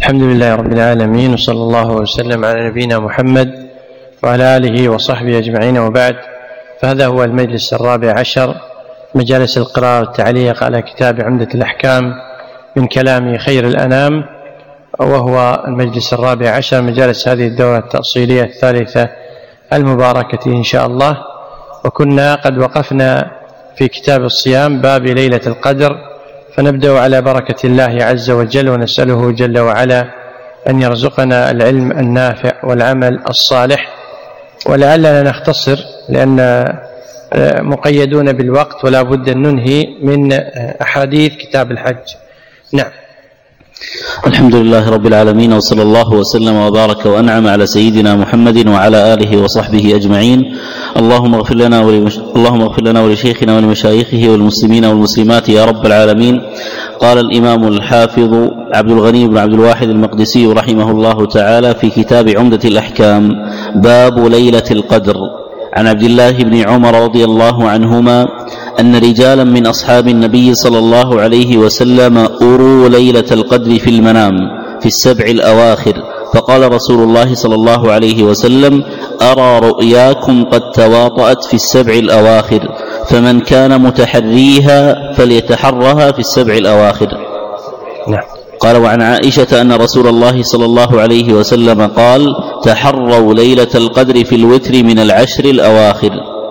الحمد لله رب العالمين، وصلى الله وسلم على نبينا محمد وعلى آله وصحبه أجمعين، وبعد. فهذا هو المجلس 14 مجالس القراءة والتعليق على كتاب عمدة الأحكام من كلام خير الأنام، وهو المجلس 14 مجالس هذه الدورة التأصيلية الثالثة المباركة إن شاء الله. وكنا قد وقفنا في كتاب الصيام باب ليلة القدر، فنبدأ على بركة الله عز وجل، ونسأله جل وعلا أن يرزقنا العلم النافع والعمل الصالح. ولعلنا نختصر لأن مقيدون بالوقت، ولا بد أن ننهي من أحاديث كتاب الحج. نعم. الحمد لله رب العالمين، وصلى الله وسلم وبارك وأنعم على سيدنا محمد وعلى آله وصحبه أجمعين. اللهم اغفر لنا ولشيخنا ولمشايخه والمسلمين والمسلمات يا رب العالمين. قال الإمام الحافظ عبد الغني بن عبد الواحد المقدسي رحمه الله تعالى في كتاب عمدة الأحكام: باب ليلة القدر. عن عبد الله بن عمر رضي الله عنهما أن رجالا من أصحاب النبي صلى الله عليه وسلم أروا ليلة القدر في المنام في السبع الأواخر، فقال رسول الله صلى الله عليه وسلم: أرى رؤياكم قد تواطأت في السبع الأواخر، فمن كان متحريها فليتحرها في السبع الأواخر. نعم. قال: وعن عائشة أن رسول الله صلى الله عليه وسلم قال: تحروا ليلة القدر في الوتر من العشر الأواخر.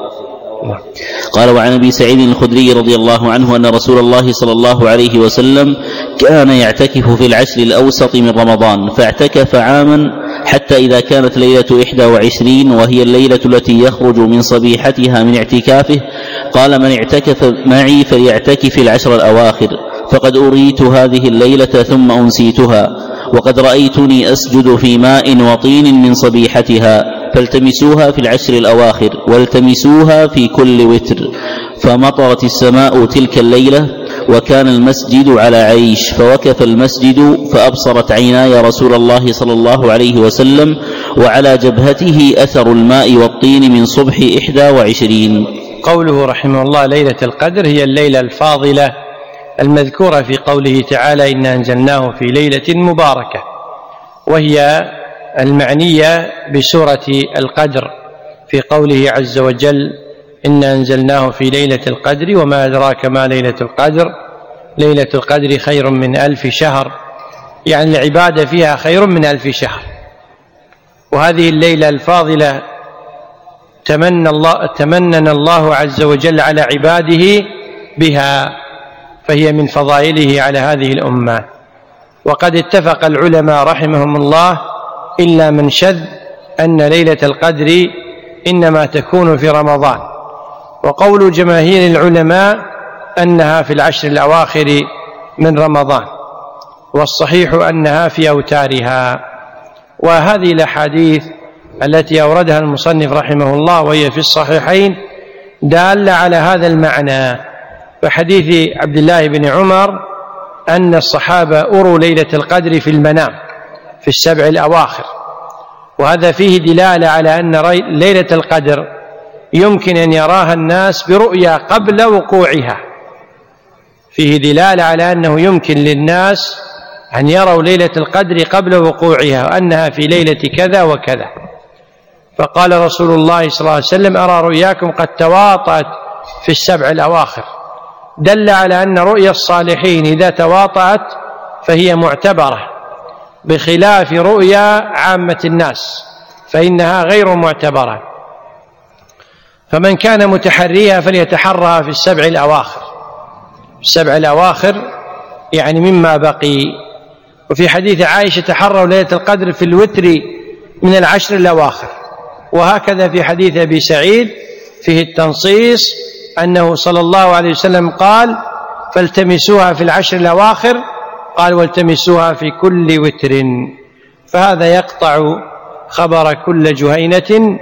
قال: وعن أبي سعيد الخدري رضي الله عنه أن رسول الله صلى الله عليه وسلم كان يعتكف في العشر الأوسط من رمضان، فاعتكف عاما حتى إذا كانت ليلة 21 وهي الليلة التي يخرج من صبيحتها من اعتكافه قال: من اعتكف معي فليعتكف العشر الأواخر، فقد أريت هذه الليلة ثم أنسيتها، وقد رأيتني أسجد في ماء وطين من صبيحتها، فالتمسوها في العشر الأواخر والتمسوها في كل وتر. فمطرت السماء تلك الليلة وكان المسجد على عيش، فوقف المسجد فأبصرت عيناي رسول الله صلى الله عليه وسلم وعلى جبهته أثر الماء والطين من صبح 21. قوله رحمه الله ليلة القدر هي الليلة الفاضلة المذكورة في قوله تعالى: إنا أنزلناه في ليلة مباركة، وهي المعنية بسورة القدر في قوله عز وجل: إنا أنزلناه في ليلة القدر وما أدراك ما ليلة القدر، ليلة القدر خير من 1000 شهر، يعني العبادة فيها خير من 1000 شهر. وهذه الليلة الفاضلة تمنن الله عز وجل على عباده بها، فهي من فضائله على هذه الأمة. وقد اتفق العلماء رحمهم الله إلا من شذ أن ليلة القدر إنما تكون في رمضان، وقول جماهير العلماء أنها في العشر الأواخر من رمضان، والصحيح أنها في أوتارها. وهذه الأحاديث التي أوردها المصنف رحمه الله وهي في الصحيحين دالة على هذا المعنى. فحديث عبد الله بن عمر أن الصحابة أروا ليلة القدر في المنام في السبع الأواخر، وهذا فيه دلالة على أن ليلة القدر يمكن أن يراها الناس برؤيا قبل وقوعها، فيه دلالة على أنه يمكن للناس أن يروا ليلة القدر قبل وقوعها وأنها في ليلة كذا وكذا. فقال رسول الله صلى الله عليه وسلم: أرى رؤياكم قد تواطأت في السبع الأواخر، دل على أن رؤيا الصالحين إذا تواطأت فهي معتبرة، بخلاف رؤيا عامة الناس فإنها غير معتبرة. فمن كان متحريها فليتحرها في السبع الأواخر، السبع الأواخر يعني مما بقي. وفي حديث عائشة: تحروا ليلة القدر في الوتر من العشر الأواخر. وهكذا في حديث أبي سعيد فيه التنصيص أنه صلى الله عليه وسلم قال: فالتمسوها في العشر الأواخر، قال: والتمسوها في كل وتر. فهذا يقطع خبر كل جهينة،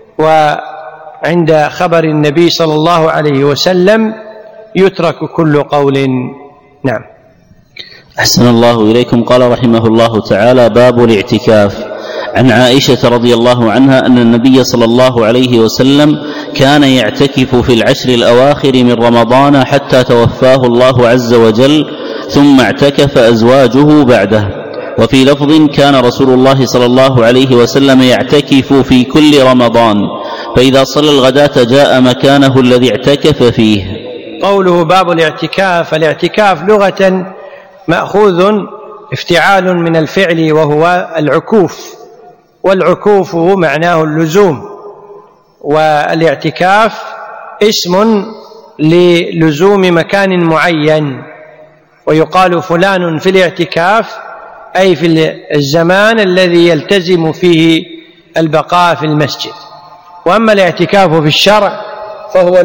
وعند خبر النبي صلى الله عليه وسلم يترك كل قول. نعم. أحسن الله إليكم. قال رحمه الله تعالى: باب الاعتكاف. عن عائشة رضي الله عنها أن النبي صلى الله عليه وسلم كان يعتكف في العشر الأواخر من رمضان حتى توفاه الله عز وجل، ثم اعتكف أزواجه بعده، وفي لفظ كان رسول الله صلى الله عليه وسلم يعتكف في كل رمضان، فإذا صلى الغداة جاء مكانه الذي اعتكف فيه. قوله باب الاعتكاف، الاعتكاف لغة مأخوذ افتعال من الفعل وهو العكوف، والعكوف معناه اللزوم، والاعتكاف اسم للزوم مكان معين، ويقال فلان في الاعتكاف أي في الزمان الذي يلتزم فيه البقاء في المسجد. وأما الاعتكاف في الشرع فهو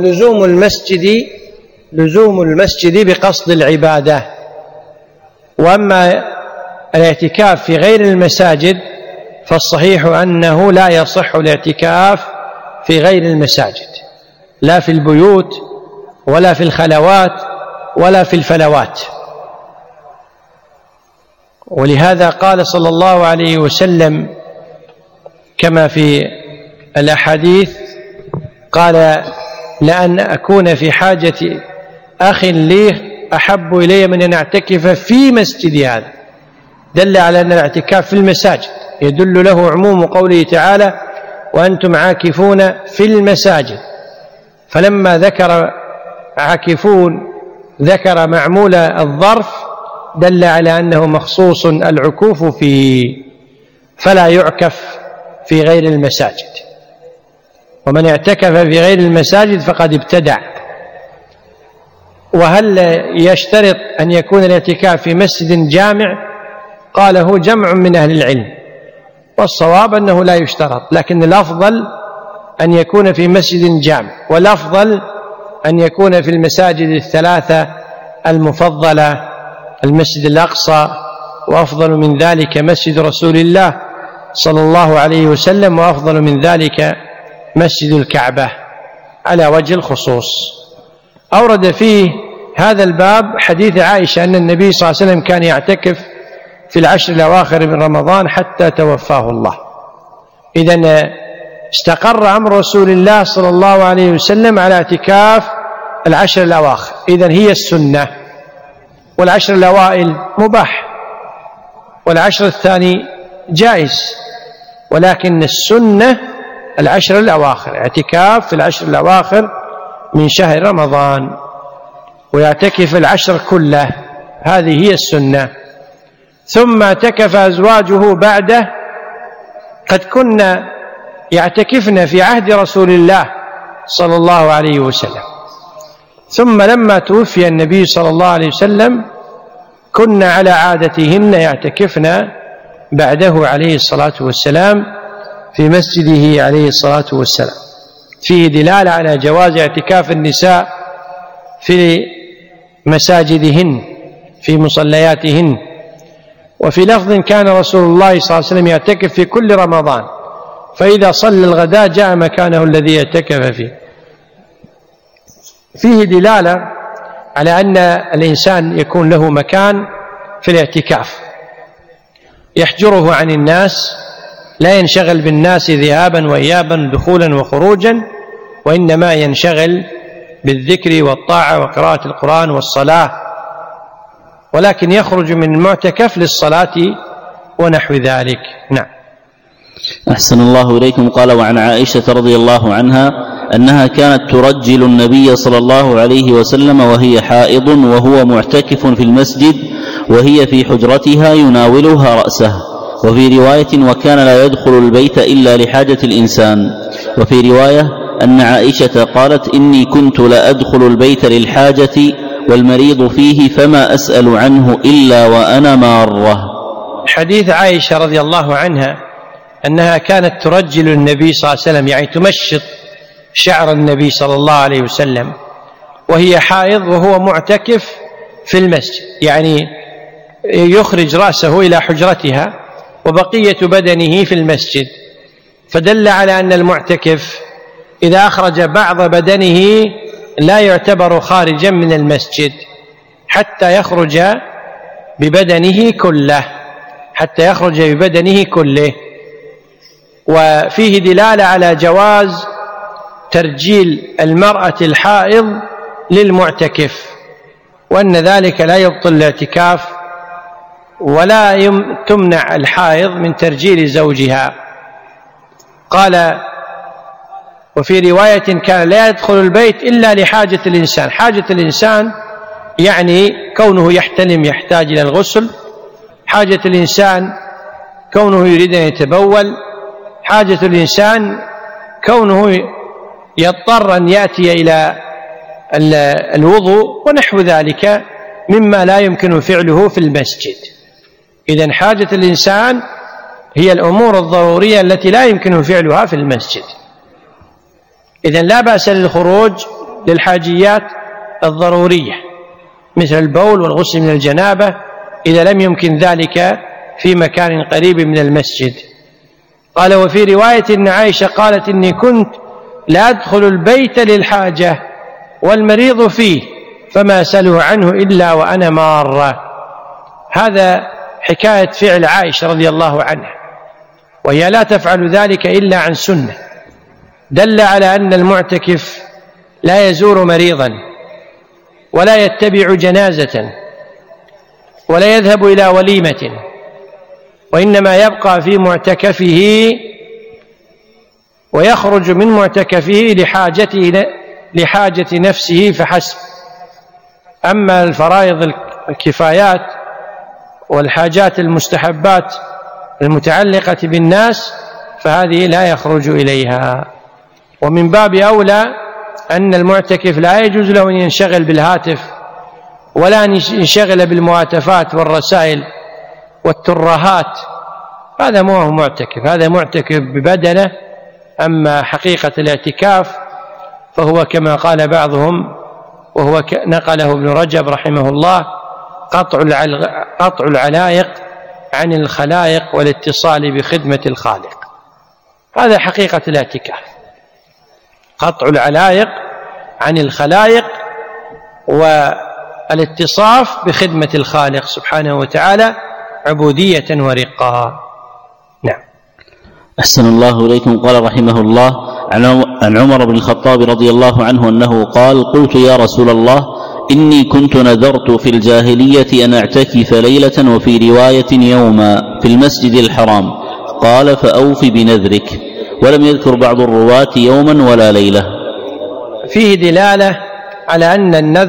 لزوم المسجد بقصد العبادة. وأما الاعتكاف في غير المساجد فالصحيح أنه لا يصح الاعتكاف في غير المساجد، لا في البيوت ولا في الخلوات ولا في الفلوات. ولهذا قال صلى الله عليه وسلم كما في الأحاديث، قال: لأن أكون في حاجة أخ لي أحب إلي من أن أعتكف في مسجدي هذا. دل على أن الاعتكاف في المساجد يدل له عموم قوله تعالى: وأنتم عاكفون في المساجد. فلما ذكر عاكفون ذكر معمول الظرف دل على أنه مخصوص العكوف فيه، فلا يعكف في غير المساجد. ومن اعتكف في غير المساجد فقد ابتدع. وهل يشترط أن يكون الاعتكاف في مسجد جامع؟ قاله جمع من أهل العلم، والصواب أنه لا يشترط، لكن الأفضل أن يكون في مسجد جامع، والأفضل أن يكون في المساجد الثلاثة المفضلة: المسجد الأقصى، وأفضل من ذلك مسجد رسول الله صلى الله عليه وسلم، وأفضل من ذلك مسجد الكعبة على وجه الخصوص. أورد فيه هذا الباب حديث عائشة أن النبي صلى الله عليه وسلم كان يعتكف في العشر الأواخر من رمضان حتى توفاه الله. إذن استقر أمر رسول الله صلى الله عليه وسلم على اعتكاف العشر الأواخر، إذن هي السنة. والعشر الأوائل مباح، والعشر الثاني جائز، ولكن السنة العشر الأواخر، اعتكاف في العشر الأواخر من شهر رمضان، ويعتكف العشر كله، هذه هي السنة. ثم اعتكف أزواجه بعده، قد كنا يعتكفن في عهد رسول الله صلى الله عليه وسلم، ثم لما توفي النبي صلى الله عليه وسلم كنا على عادتهن يعتكفن بعده عليه الصلاة والسلام في مسجده عليه الصلاة والسلام. فيه دلالة على جواز اعتكاف النساء في مساجدهن في مصلياتهن. وفي لفظ كان رسول الله صلى الله عليه وسلم يعتكف في كل رمضان، فإذا صلى الغداء جاء مكانه الذي يعتكف فيه. فيه دلالة على أن الإنسان يكون له مكان في الاعتكاف يحجره عن الناس، لا ينشغل بالناس ذهابا وإيابا دخولا وخروجا، وإنما ينشغل بالذكر والطاعة وقراءة القرآن والصلاة، ولكن يخرج من المعتكف للصلاة ونحو ذلك. نعم. أحسن الله إليكم. قال: وعن عائشة رضي الله عنها أنها كانت ترجل النبي صلى الله عليه وسلم وهي حائض وهو معتكف في المسجد، وهي في حجرتها يناولها رأسه. وفي رواية: وكان لا يدخل البيت إلا لحاجة الإنسان. وفي رواية أن عائشة قالت: إني كنت لا أدخل البيت للحاجة والمريض فيه فما أسأل عنه إلا وأنا مارة. حديث عائشة رضي الله عنها أنها كانت ترجل النبي صلى الله عليه وسلم، يعني تمشط شعر النبي صلى الله عليه وسلم، وهي حائض وهو معتكف في المسجد، يعني يخرج رأسه إلى حجرتها وبقية بدنه في المسجد. فدل على أن المعتكف إذا أخرج بعض بدنه لا يعتبر خارجا من المسجد حتى يخرج ببدنه كله. وفيه دلالة على جواز ترجيل المرأة الحائض للمعتكف، وأن ذلك لا يبطل الاعتكاف ولا تمنع الحائض من ترجيل زوجها. قال وفي رواية كان لا يدخل البيت إلا لحاجة الإنسان. حاجة الإنسان يعني كونه يحتلم يحتاج إلى الغسل، حاجة الإنسان كونه يريد أن يتبول، حاجة الإنسان كونه يضطر أن يأتي إلى الوضوء ونحو ذلك مما لا يمكن فعله في المسجد. إذن حاجة الإنسان هي الأمور الضرورية التي لا يمكن فعلها في المسجد. إذن لا بأس للخروج للحاجيات الضرورية مثل البول والغسل من الجنابة إذا لم يمكن ذلك في مكان قريب من المسجد. قال وفي رواية أن عائشة قالت إني كنت لا أدخل البيت للحاجة والمريض فيه فما سأله عنه إلا وأنا مارة. هذا حكاية فعل عائشة رضي الله عنها، وهي لا تفعل ذلك إلا عن سنة، دل على أن المعتكف لا يزور مريضا ولا يتبع جنازة ولا يذهب إلى وليمة، وإنما يبقى في معتكفه ويخرج من معتكفه لحاجة نفسه فحسب. أما الفرائض الكفايات والحاجات المستحبات المتعلقة بالناس فهذه لا يخرج إليها. ومن باب أولى أن المعتكف لا يجوز له أن ينشغل بالهاتف ولا أن ينشغل بالمهاتفات والرسائل والترهات، هذا ما هو معتكف، هذا معتكف ببدنه. أما حقيقة الاعتكاف فهو كما قال بعضهم وهو نقله ابن رجب رحمه الله قطع العلائق عن الخلائق والاتصال بخدمة الخالق. هذا حقيقة الاعتكاف، قطع العلائق عن الخلائق والاتصاف بخدمة الخالق سبحانه وتعالى عبودية ورقة. نعم. أحسن الله إليكم. قال رحمه الله عن عمر بن الخطاب رضي الله عنه أنه قال قلت يا رسول الله إني كنت نذرت في الجاهلية أن أعتكف ليلة وفي رواية يوما في المسجد الحرام، قال فأوف بنذرك، ولم يذكر بعض الرواة يوما ولا ليلة. فيه دلالة على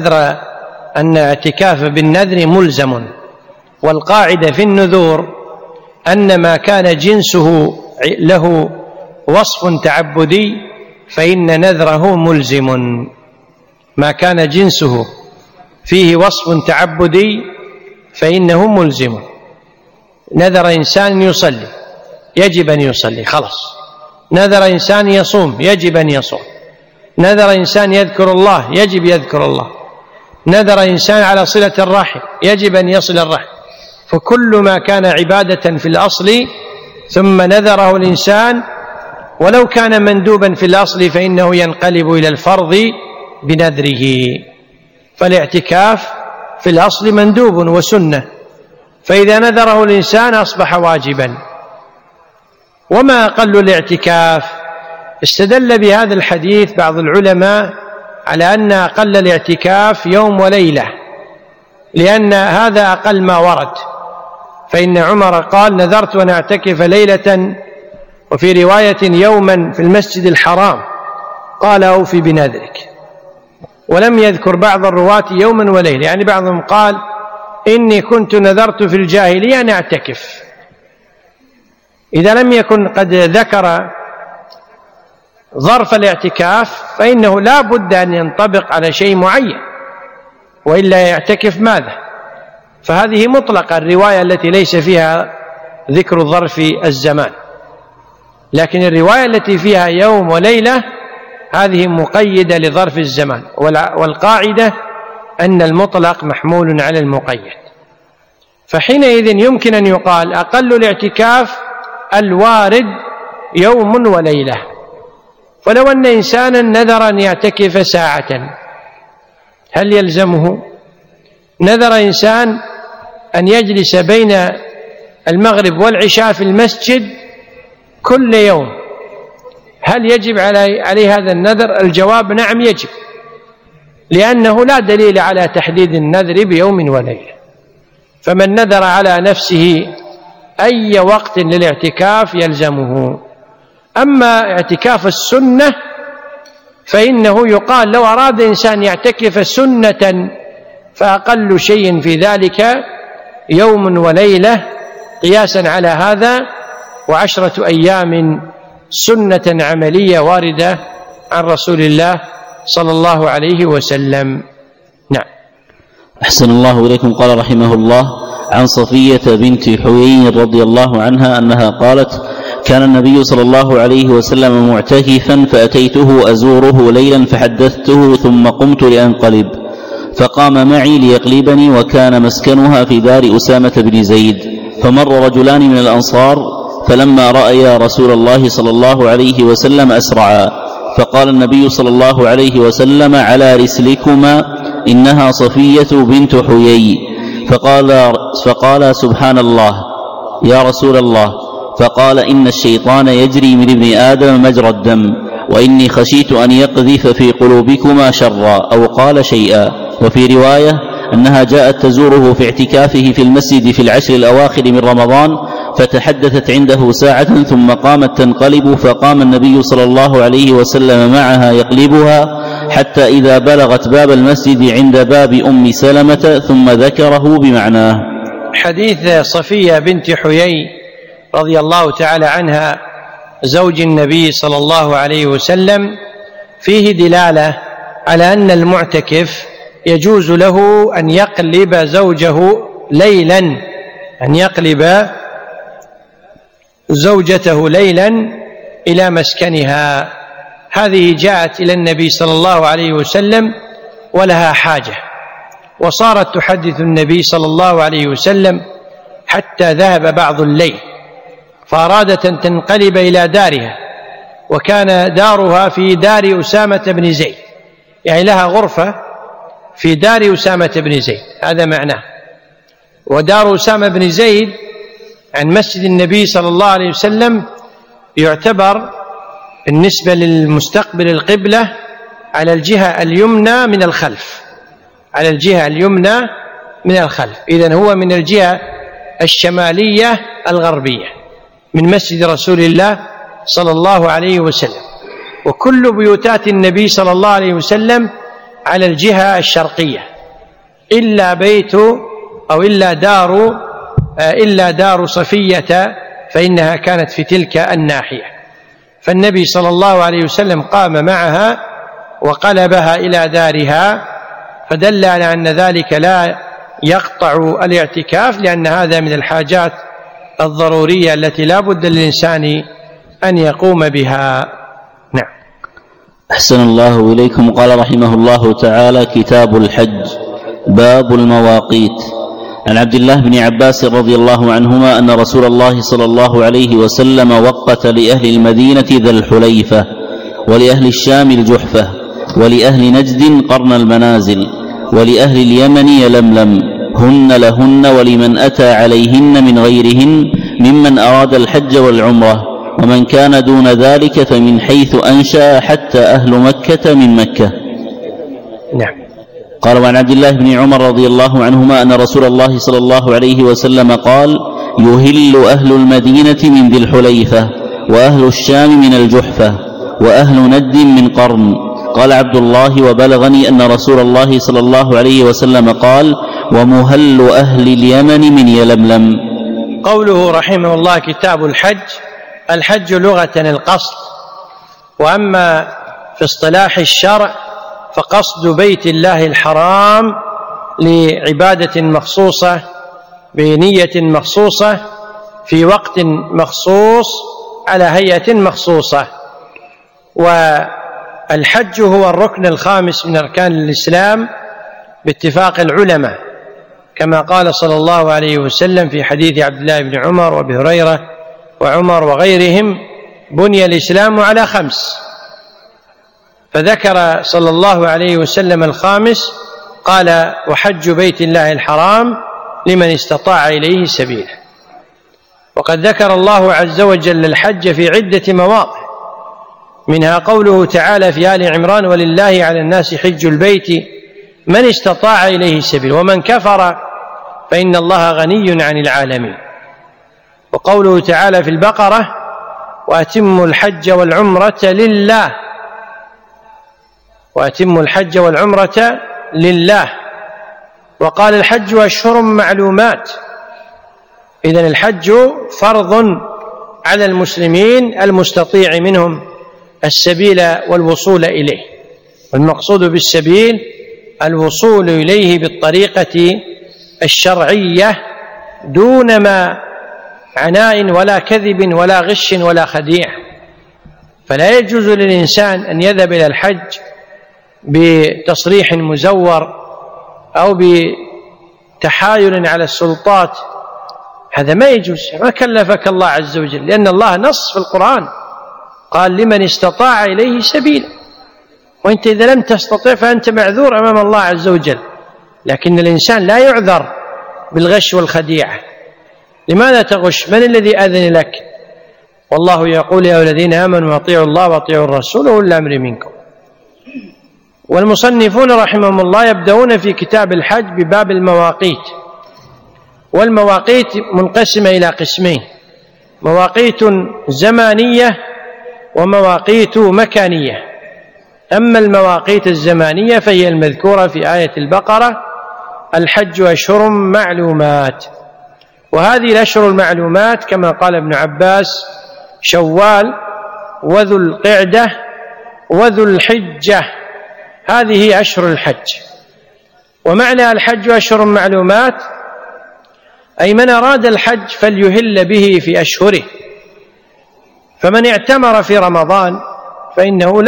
أن اعتكاف بالنذر ملزم، والقاعدة في النذور أن ما كان جنسه له وصف تعبدي فإن نذره ملزم. ما كان جنسه فيه وصف تعبدي فإنه ملزم. نذر إنسان يصلي يجب أن يصلي خلاص، نذر إنسان يصوم يجب أن يصوم، نذر إنسان يذكر الله يجب يذكر الله، نذر إنسان على صلة الرحم يجب أن يصل الرحم. فكل ما كان عبادة في الأصل ثم نذره الإنسان ولو كان مندوبا في الأصل فإنه ينقلب إلى الفرض بنذره. فالاعتكاف في الأصل مندوب وسنة، فإذا نذره الإنسان أصبح واجبا. وما أقل الاعتكاف؟ استدل بهذا الحديث بعض العلماء على أن أقل الاعتكاف يوم وليلة، لأن هذا أقل ما ورد. فإن عمر قال نذرت أن أعتكف ليلة، وفي رواية يوما في المسجد الحرام، قال أوفي بنذرك، ولم يذكر بعض الرواة يوما وليلة. يعني بعضهم قال إني كنت نذرت في الجاهلية أن أعتكف. إذا لم يكن قد ذكر ظرف الاعتكاف فإنه لا بد أن ينطبق على شيء معين، وإلا يعتكف ماذا؟ فهذه مطلقة الرواية التي ليس فيها ذكر ظرف الزمان، لكن الرواية التي فيها يوم وليلة هذه مقيدة لظرف الزمان، والقاعدة أن المطلق محمول على المقيد. فحينئذ يمكن أن يقال أقل الاعتكاف الوارد يوم وليلة. فلو أن إنسانا نذر أن يعتكف ساعة هل يلزمه؟ نذر إنسان أن يجلس بين المغرب والعشاء في المسجد كل يوم، هل يجب عليه هذا النذر؟ الجواب نعم يجب، لأنه لا دليل على تحديد النذر بيوم وليلة. فمن نذر على نفسه أي وقت للاعتكاف يلزمه. أما اعتكاف السنة فإنه يقال لو أراد إنسان يعتكف سنة فأقل شيء في ذلك يوم وليلة قياسا على هذا، و10 أيام سنة عملية واردة عن رسول الله صلى الله عليه وسلم. نعم. أحسن الله إليكم. قال رحمه الله: عن صفية بنت حيي رضي الله عنها أنها قالت: كان النبي صلى الله عليه وسلم معتكفا فأتيته أزوره ليلا فحدثته ثم قمت لأنقلب، فقام معي ليقلبني، وكان مسكنها في دار أسامة بن زيد. فمر رجلان من الأنصار فلما رأيا رسول الله صلى الله عليه وسلم أسرعا، فقال النبي صلى الله عليه وسلم: على رسلكما، إنها صفية بنت حيي. فقال سبحان الله يا رسول الله. فقال: إن الشيطان يجري من ابن آدم مجرى الدم، وإني خشيت أن يقذف في قلوبكما شرا، أو قال شيئا. وفي رواية أنها جاءت تزوره في اعتكافه في المسجد في العشر الأواخر من رمضان، فتحدثت عنده ساعة ثم قامت تنقلب، فقام النبي صلى الله عليه وسلم معها يقلبها حتى إذا بلغت باب المسجد عند باب أم سلمة، ثم ذكره بمعناه. حديث صفية بنت حيي رضي الله تعالى عنها زوج النبي صلى الله عليه وسلم فيه دلالة على أن المعتكف يجوز له أن يقلب زوجه ليلا، أن يقلب زوجته ليلا إلى مسكنها. هذه جاءت إلى النبي صلى الله عليه وسلم ولها حاجة، وصارت تحدث النبي صلى الله عليه وسلم حتى ذهب بعض الليل، فأرادت أن تنقلب إلى دارها، وكان دارها في دار أسامة بن زيد، يعني لها غرفة في دار أسامة بن زيد، هذا معناه. ودار أسامة بن زيد عن مسجد النبي صلى الله عليه وسلم يعتبر بالنسبة للمستقبل القبلة على الجهة اليمنى من الخلف، على الجهة اليمنى من الخلف، إذن هو من الجهة الشمالية الغربية من مسجد رسول الله صلى الله عليه وسلم. وكل بيوتات النبي صلى الله عليه وسلم على الجهة الشرقية إلا بيت أو إلا دار صفية، فإنها كانت في تلك الناحية. فالنبي صلى الله عليه وسلم قام معها وقلبها إلى دارها، فدل على أن ذلك لا يقطع الاعتكاف، لأن هذا من الحاجات الضرورية التي لا بد للإنسان أن يقوم بها. نعم. أحسن الله إليكم. قال رحمه الله تعالى: كتاب الحج، باب المواقيت. عن عبد الله بن عباس رضي الله عنهما أن رسول الله صلى الله عليه وسلم وقت لأهل المدينة ذا الحليفة، ولأهل الشام الجحفة، ولأهل نجد قرن المنازل، ولأهل اليمن يلملم، هن لهن ولمن أتى عليهن من غيرهن ممن أراد الحج والعمرة، ومن كان دون ذلك فمن حيث أنشأ حتى أهل مكة من مكة. نعم. قال: وعن عبد الله بن عمر رضي الله عنهما أن رسول الله صلى الله عليه وسلم قال: يهل أهل المدينة من ذي الحليفة، وأهل الشام من الجحفة، وأهل ند من قرن. قال عبد الله: وبلغني أن رسول الله صلى الله عليه وسلم قال: ومهل أهل اليمن من يلملم. قوله رحمه الله كتاب الحج، الحج لغة القصد، وأما في اصطلاح الشرع فقصد بيت الله الحرام لعبادة مخصوصة بنية مخصوصة في وقت مخصوص على هيئة مخصوصة. والحج هو الركن الخامس من أركان الإسلام باتفاق العلماء، كما قال صلى الله عليه وسلم في حديث عبد الله بن عمر وابي هريرة وعمر وغيرهم: بني الإسلام على 5، فذكر صلى الله عليه وسلم الخامس، قال: وحج بيت الله الحرام لمن استطاع إليه سبيلا. وقد ذكر الله عز وجل الحج في عدة مواضع، منها قوله تعالى في آل عمران: ولله على الناس حج البيت من استطاع إليه سبيلا، ومن كفر فإن الله غني عن العالمين. وقوله تعالى في البقرة: وأتموا الحج والعمرة لله، وأتموا الحج والعمرة لله. وقال: الحج أشهر معلومات. إذن الحج فرض على المسلمين المستطيع منهم السبيل والوصول إليه، والمقصود بالسبيل الوصول إليه بالطريقة الشرعية دون ما عناء ولا كذب ولا غش ولا خديع. فلا يجوز للإنسان أن يذهب إلى الحج بتصريح مزور أو بتحايل على السلطات، هذا ما يجوز، ما كلفك الله عز وجل، لأن الله نص في القرآن قال: لمن استطاع إليه سبيلا. وأنت إذا لم تستطع فأنت معذور أمام الله عز وجل، لكن الإنسان لا يعذر بالغش والخديعة. لماذا تغش؟ من الذي أذن لك؟ والله يقول: يا الذين آمنوا أطيعوا الله وأطيعوا الرسول وأولي الأمر منكم. والمصنفون رحمهم الله يبدأون في كتاب الحج بباب المواقيت، والمواقيت منقسمة إلى قسمين: مواقيت زمانية ومواقيت مكانية. أما المواقيت الزمانية فهي المذكورة في آية البقرة: الحج أشهر معلومات. وهذه الأشهر المعلومات كما قال ابن عباس: شوال وذو القعدة وذو الحجة، هذه أشهر الحج. ومعنى الحج أشهر معلومات أي من أراد الحج فليهل به في أشهره. فمن اعتمر في رمضان فإنه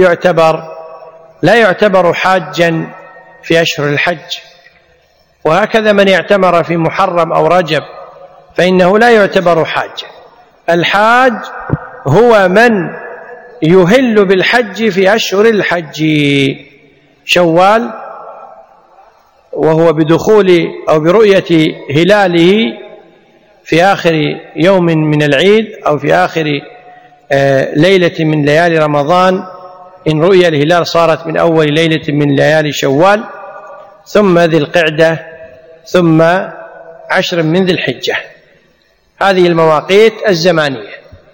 لا يعتبر حاجا في أشهر الحج، وهكذا من اعتمر في محرم أو رجب فإنه لا يعتبر حاجا. الحاج هو من يهل بالحج في أشهر الحج: شوال، وهو بدخول أو برؤية هلاله في آخر يوم من العيد أو في آخر ليلة من ليالي رمضان، إن رؤي الهلال صارت من أول ليلة من ليالي شوال، ثم ذي القعدة، ثم 10 من ذي الحجة. هذه المواقيت الزمانية.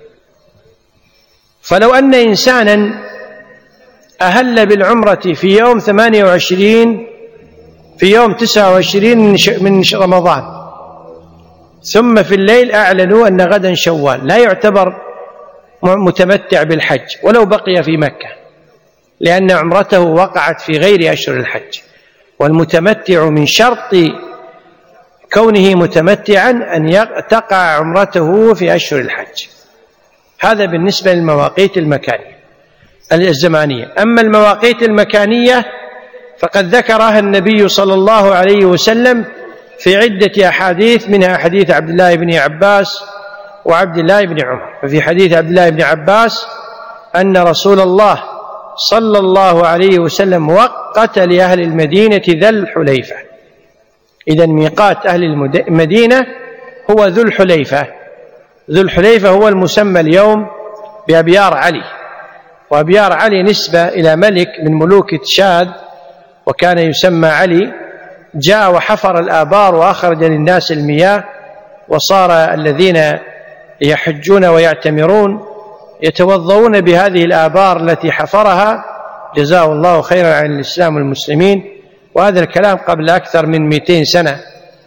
فلو أن إنسانا أهل بالعمرة في يوم 28 في يوم 29 من رمضان، ثم في الليل أعلنوا أن غدا شوال، لا يعتبر متمتع بالحج ولو بقي في مكة، لأن عمرته وقعت في غير أشهر الحج. والمتمتع من شرط كونه متمتعا أن تقع عمرته في أشهر الحج. هذا بالنسبة للمواقيت المكانية الزمانية. أما المواقيت المكانية فقد ذكرها النبي صلى الله عليه وسلم في عدة أحاديث، منها حديث عبد الله بن عباس وعبد الله بن عمر. ففي حديث عبد الله بن عباس أن رسول الله صلى الله عليه وسلم وقت لأهل المدينة ذا الحليفة. إذن ميقات أهل المدينة هو ذو الحليفة. ذو الحليفة هو المسمى اليوم بأبيار علي، وأبيار علي نسبة إلى ملك من ملوك تشاد وكان يسمى علي، جاء وحفر الآبار وأخرج للناس المياه، وصار الذين يحجون ويعتمرون يتوضؤون بهذه الآبار التي حفرها، جزاه الله خيرا عن الإسلام والمسلمين. وهذا الكلام قبل أكثر من 200 سنة،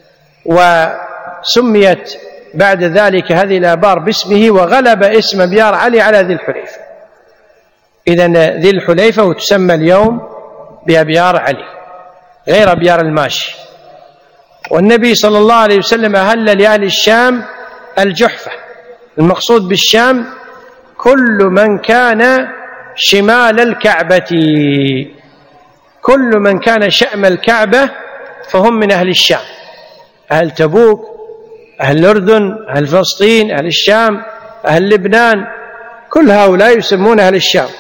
وسميت بعد ذلك هذه الآبار باسمه، وغلب اسم أبيار علي على ذي الحليفة. إذن ذي الحليفة وتسمى اليوم بأبيار علي غير أبيار الماشي. والنبي صلى الله عليه وسلم أهل لأهل الشام الجحفة. المقصود بالشام كل من كان شمال الكعبة، كل من كان شأم الكعبة فهم من أهل الشام، أهل تبوك، أهل الأردن، أهل فلسطين، أهل الشام، أهل لبنان، كل هؤلاء يسمون أهل الشام.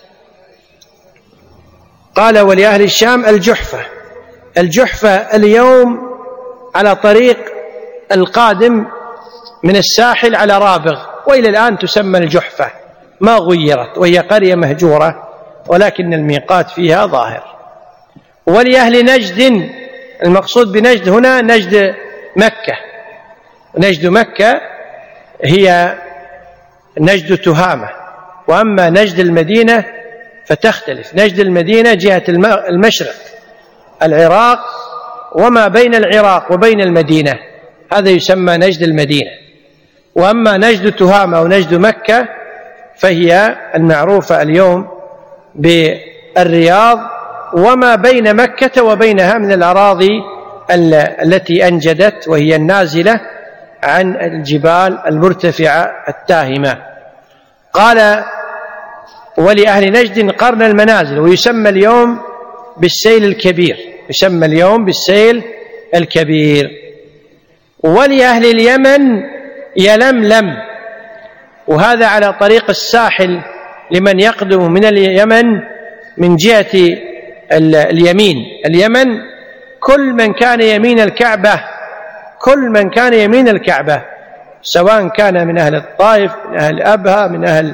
قال: ولأهل الشام الجحفة. الجحفة اليوم على طريق القادم من الساحل على رابغ، وإلى الآن تسمى الجحفة، ما غيرت، وهي قرية مهجورة ولكن الميقات فيها ظاهر. ولأهل نجد، المقصود بنجد هنا نجد مكة. نجد مكة هي نجد تهامة، وأما نجد المدينة فتختلف. نجد المدينة جهة المشرق، العراق وما بين العراق وبين المدينة، هذا يسمى نجد المدينة. وأما نجد تهامة ونجد مكة فهي المعروفة اليوم بالرياض وما بين مكة وبينها من الأراضي التي أنجدت، وهي النازلة عن الجبال المرتفعة التاهمة. قال: ولأهل نجد قرن المنازل، ويسمى اليوم بالسيل الكبير، يسمى اليوم بالسيل الكبير. ولأهل اليمن يلملم، وهذا على طريق الساحل لمن يقدم من اليمن من جهة اليمين. اليمن كل من كان يمين الكعبة، كل من كان يمين الكعبة، سواء كان من أهل الطائف، من أهل أبها، من أهل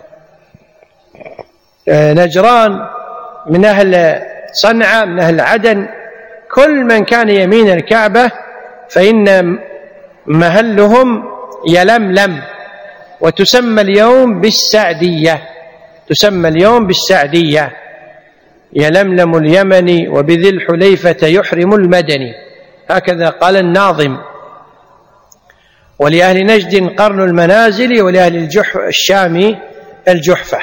نجران، من أهل صنعاء، من أهل عدن، كل من كان يمين الكعبة فإن محلهم يلملم، وتسمى اليوم بالسعدية، تسمى اليوم بالسعدية. يلملم اليمني وبذي الحليفة يحرم المدني، هكذا قال الناظم. ولأهل نجد قرن المنازل، ولأهل الشام الجحفة.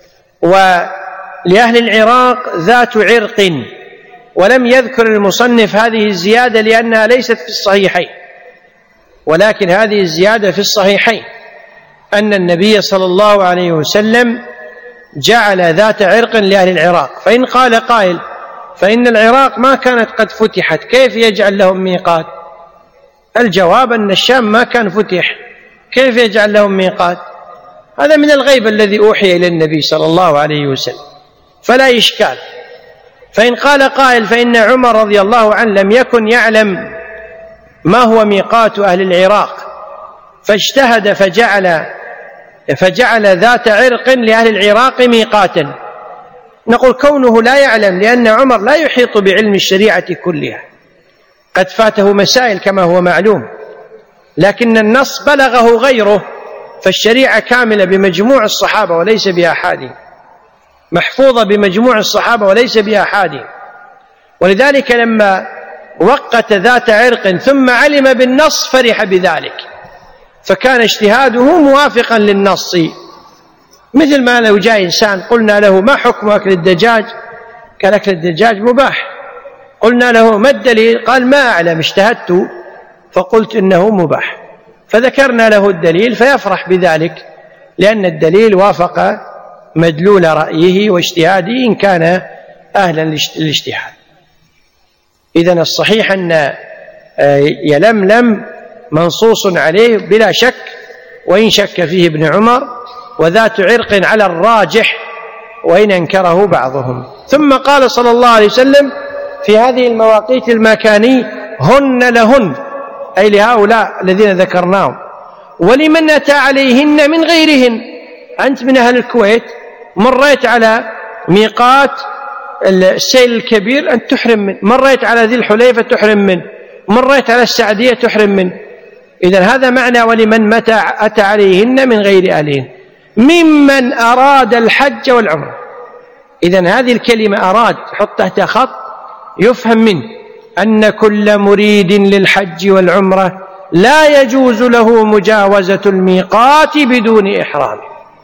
ولأهل العراق ذات عرق، ولم يذكر المصنف هذه الزيادة لأنها ليست في الصحيحين، ولكن هذه الزيادة في الصحيحين، أن النبي صلى الله عليه وسلم جعل ذات عرق لأهل العراق. فإن قال قائل: فإن العراق ما كانت قد فتحت، كيف يجعل لهم ميقات؟ الجواب أن الشام ما كان فتح، كيف يجعل لهم ميقات؟ هذا من الغيب الذي أوحي إلى النبي صلى الله عليه وسلم، فلا إشكال. فإن قال قائل: فإن عمر رضي الله عنه لم يكن يعلم ما هو ميقات أهل العراق فاجتهد فجعل ذات عرق لأهل العراق ميقاتا، نقول كونه لا يعلم لأن عمر لا يحيط بعلم الشريعة كلها، قد فاته مسائل كما هو معلوم، لكن النص بلغه غيره، فالشريعة كاملة بمجموع الصحابة وليس بأحادهم، محفوظة بمجموع الصحابة وليس بأحادهم. ولذلك لما وقت ذات عرق ثم علم بالنص فرح بذلك، فكان اجتهاده موافقا للنص. مثل ما لو جاء إنسان قلنا له: ما حكم أكل الدجاج؟ قال: أكل الدجاج مباح. قلنا له: ما الدليل؟ قال: ما أعلم، اجتهدت فقلت إنه مباح. فذكرنا له الدليل فيفرح بذلك، لأن الدليل وافق مدلول رأيه واجتهاده إن كان أهلا للاجتهاد. إذن الصحيح أن يلملم منصوص عليه بلا شك، وإن شك فيه ابن عمر، وذات عرق على الراجح وإن أنكره بعضهم. ثم قال صلى الله عليه وسلم في هذه المواقيت المكاني: هن لهن، أي لهؤلاء الذين ذكرناهم، ولمن أتى عليهن من غيرهن. أنت من أهل الكويت مريت على ميقات السيل الكبير أن تحرم منه، مريت على ذي الحليفة تحرم منه، مريت على السعدية تحرم منه. إذن هذا معنى ولمن متى أتى عليهن من غير أهلهن ممن أراد الحج والعمرة. إذن هذه الكلمة أراد حط تحتها خط يفهم منه أن كل مريد للحج والعمرة لا يجوز له مجاوزة الميقات بدون إحرام.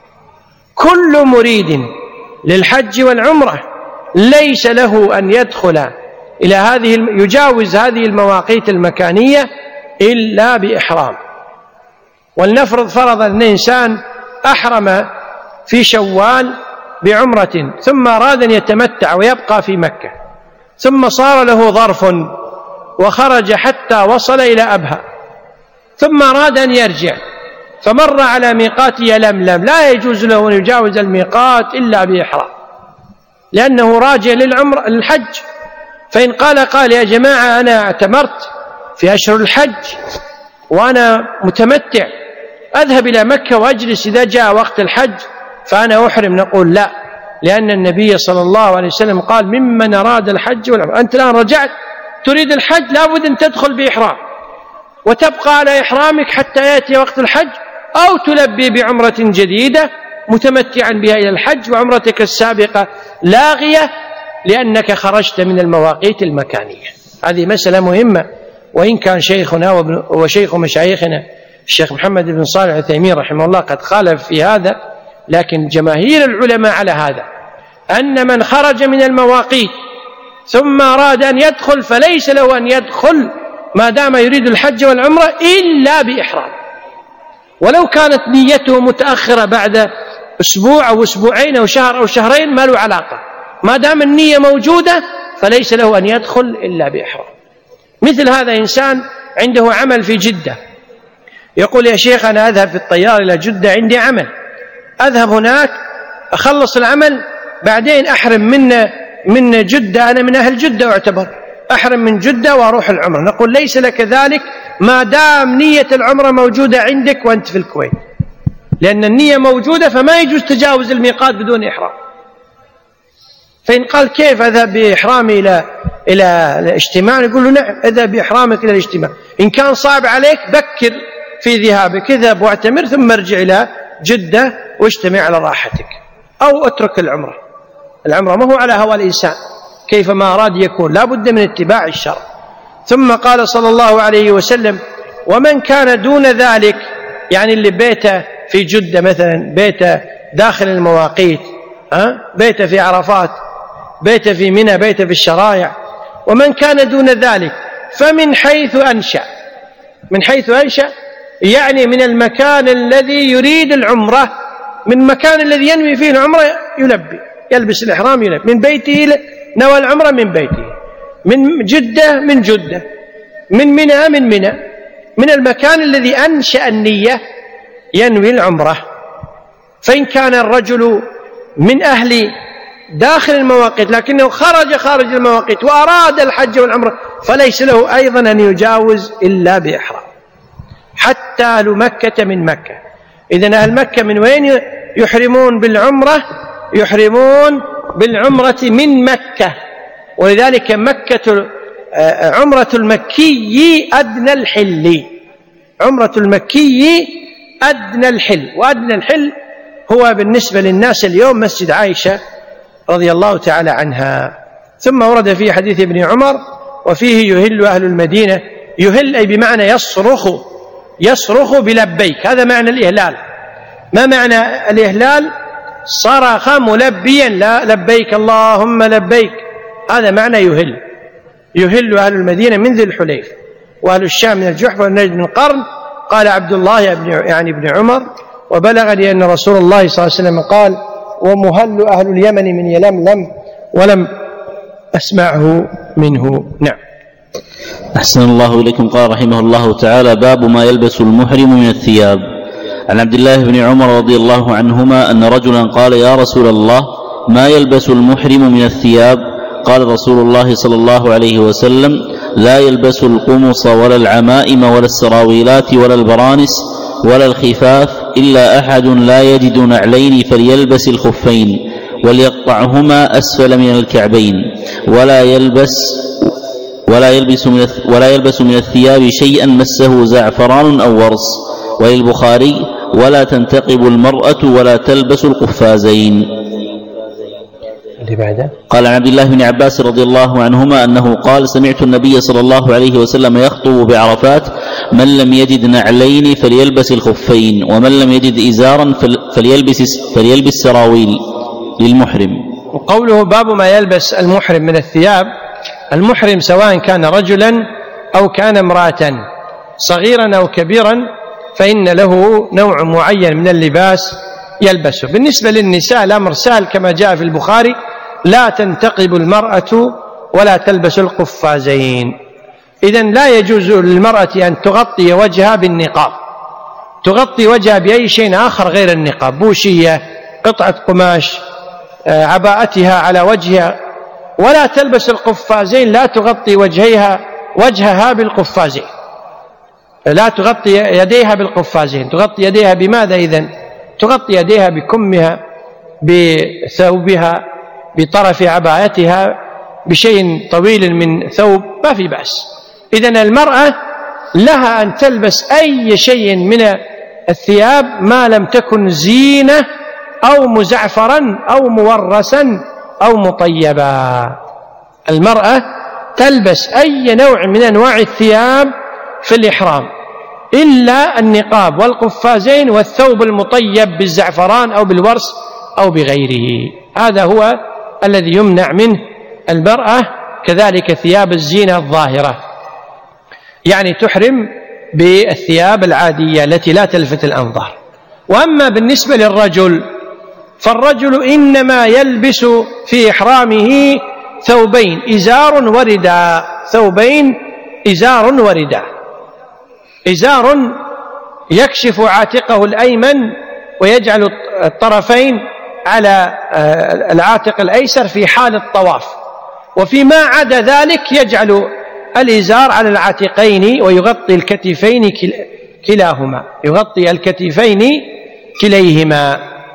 كل مريد للحج والعمرة ليس له أن يدخل إلى يجاوز هذه المواقيت المكانية إلا بإحرام. ولنفرض فرض أن إنسان أحرم في شوال بعمرة ثم أراد أن يتمتع ويبقى في مكة، ثم صار له ظرف وخرج حتى وصل إلى أبها، ثم أراد أن يرجع فمر على ميقات يلملم، لا يجوز له أن يجاوز الميقات إلا بإحرام، لأنه راجع للحج. فإن قال يا جماعة أنا اعتمرت في أشهر الحج وأنا متمتع، أذهب إلى مكة وأجلس إذا جاء وقت الحج فأنا أحرم، نقول لا، لأن النبي صلى الله عليه وسلم قال: ممن أراد الحج والعمرة. أنت الآن رجعت تريد الحج لابد أن تدخل بإحرام، وتبقى على إحرامك حتى يأتي وقت الحج، أو تلبي بعمرة جديدة متمتعا بها إلى الحج وعمرتك السابقة لاغية لأنك خرجت من المواقيت المكانية. هذه مسألة مهمة، وإن كان شيخنا وشيخ مشايخنا الشيخ محمد بن صالح العثيمين رحمه الله قد خالف في هذا، لكن جماهير العلماء على هذا، أن من خرج من المواقيت ثم أراد أن يدخل فليس له أن يدخل ما دام يريد الحج والعمرة إلا بإحرام، ولو كانت نيته متأخرة بعد أسبوع أو أسبوعين أو شهر أو شهرين ما له علاقة، ما دام النية موجودة فليس له أن يدخل إلا بإحرام. مثل هذا إنسان عنده عمل في جدة، يقول يا شيخ أنا أذهب في الطيارة إلى جدة، عندي عمل، أذهب هناك أخلص العمل بعدين أحرم من جدة، أنا من أهل جدة أعتبر، أحرم من جدة وأروح العمرة. نقول ليس لك ذلك ما دام نية العمرة موجودة عندك وأنت في الكويت، لأن النية موجودة فما يجوز تجاوز الميقات بدون إحرام. فإن قال كيف أذهب بإحرامي إلى الاجتماع، نقول له نعم اذهب بإحرامك إلى الاجتماع، إن كان صعب عليك بكر في ذهابك، اذهب واعتمر ثم ارجع إلى جدة واجتمع على راحتك، أو اترك العمرة ما هو على هوى الإنسان، كيفما أراد يكون، لا بد من اتباع الشرع. ثم قال صلى الله عليه وسلم ومن كان دون ذلك، يعني اللي بيته في جدة مثلا، بيته داخل المواقيت، بيته في عرفات، بيته في منى، بيته في الشرايع، ومن كان دون ذلك فمن حيث أنشأ، من حيث أنشأ يعني من المكان الذي يريد العمرة، من مكان الذي ينوي فيه العمرة يلبي، يلبس الإحرام يلبي، من بيته نوى العمرة من بيته، من جدة من جدة، من منى من منى، من المكان الذي أنشأ النية ينوي العمرة. فإن كان الرجل من أهل داخل المواقيت لكنه خارج المواقيت وأراد الحج والعمرة فليس له أيضا أن يجاوز إلا بإحرام. حتى أهل مكة من مكة، إذن أهل مكة من وين يحرمون بالعمرة؟ يحرمون بالعمرة من مكة، ولذلك مكة عمرة المكي أدنى الحل، عمرة المكي أدنى الحل، وأدنى الحل هو بالنسبة للناس اليوم مسجد عائشة رضي الله تعالى عنها. ثم ورد في حديث ابن عمر وفيه يهل أهل المدينة، يهل أي بمعنى يصرخ بلبيك، هذا معنى الإهلال. ما معنى الإهلال؟ صرخ ملبيا، لا لبيك اللهم لبيك، هذا معنى يهل أهل المدينة من ذي الحليف، وأهل الشام من الجحفة والنجد من قرن. قال عبد الله يعني ابن عمر وبلغني أن رسول الله صلى الله عليه وسلم قال ومهل أهل اليمن من يلملم، ولم أسمعه منه. نعم. أحسن الله إليكم. قال رحمه الله تعالى باب ما يلبس المحرم من الثياب. عن عبد الله بن عمر رضي الله عنهما أن رجلا قال يا رسول الله ما يلبس المحرم من الثياب؟ قال رسول الله صلى الله عليه وسلم لا يلبس القمص ولا العمائم ولا السراويلات ولا البرانس ولا الخفاف إلا أحد لا يجد نعلين فليلبس الخفين وليقطعهما أسفل من الكعبين ولا يلبس من الثياب شيئا مسه زعفران أو ورص. وللبخاري ولا تنتقب المرأة ولا تلبس القفازين. قال عن عبد الله بن عباس رضي الله عنهما أنه قال سمعت النبي صلى الله عليه وسلم يخطب بعرفات من لم يجد نعلين فليلبس الخفين ومن لم يجد إزارا فليلبس سراويل للمحرم. وقوله باب ما يلبس المحرم من الثياب، المحرم سواء كان رجلا أو كان امرأة صغيرا أو كبيرا فإن له نوع معين من اللباس يلبسه. بالنسبة للنساء الأمر سهل كما جاء في البخاري لا تنتقب المرأة ولا تلبس القفازين. إذن لا يجوز للمرأة أن تغطي وجهها بالنقاب، تغطي وجهها بأي شيء آخر غير النقاب، بوشية، قطعة قماش، عباءتها على وجهها، ولا تلبس القفازين، لا تغطي وجهها بالقفازين، لا تغطي يديها بالقفازين. تغطي يديها بماذا إذن؟ تغطي يديها بكمها، بثوبها، بطرف عباءتها، بشيء طويل من ثوب، ما في بأس. إذن المرأة لها أن تلبس أي شيء من الثياب ما لم تكن زينة أو مزعفرا أو مورسا أو مطيبا. المرأة تلبس أي نوع من أنواع الثياب في الإحرام إلا النقاب والقفازين والثوب المطيب بالزعفران أو بالورس أو بغيره. هذا هو الذي يمنع منه المرأة. كذلك ثياب الزينة الظاهرة، يعني تحرم بالثياب العادية التي لا تلفت الأنظار. وأما بالنسبة للرجل فالرجل إنما يلبس في إحرامه ثوبين إزار ورداء، ثوبين إزار ورداء. إزار يكشف عاتقه الأيمن ويجعل الطرفين على العاتق الأيسر في حال الطواف، وفيما عدا ذلك يجعل الإزار على العاتقين ويغطي الكتفين كلاهما، يغطي الكتفين كليهما.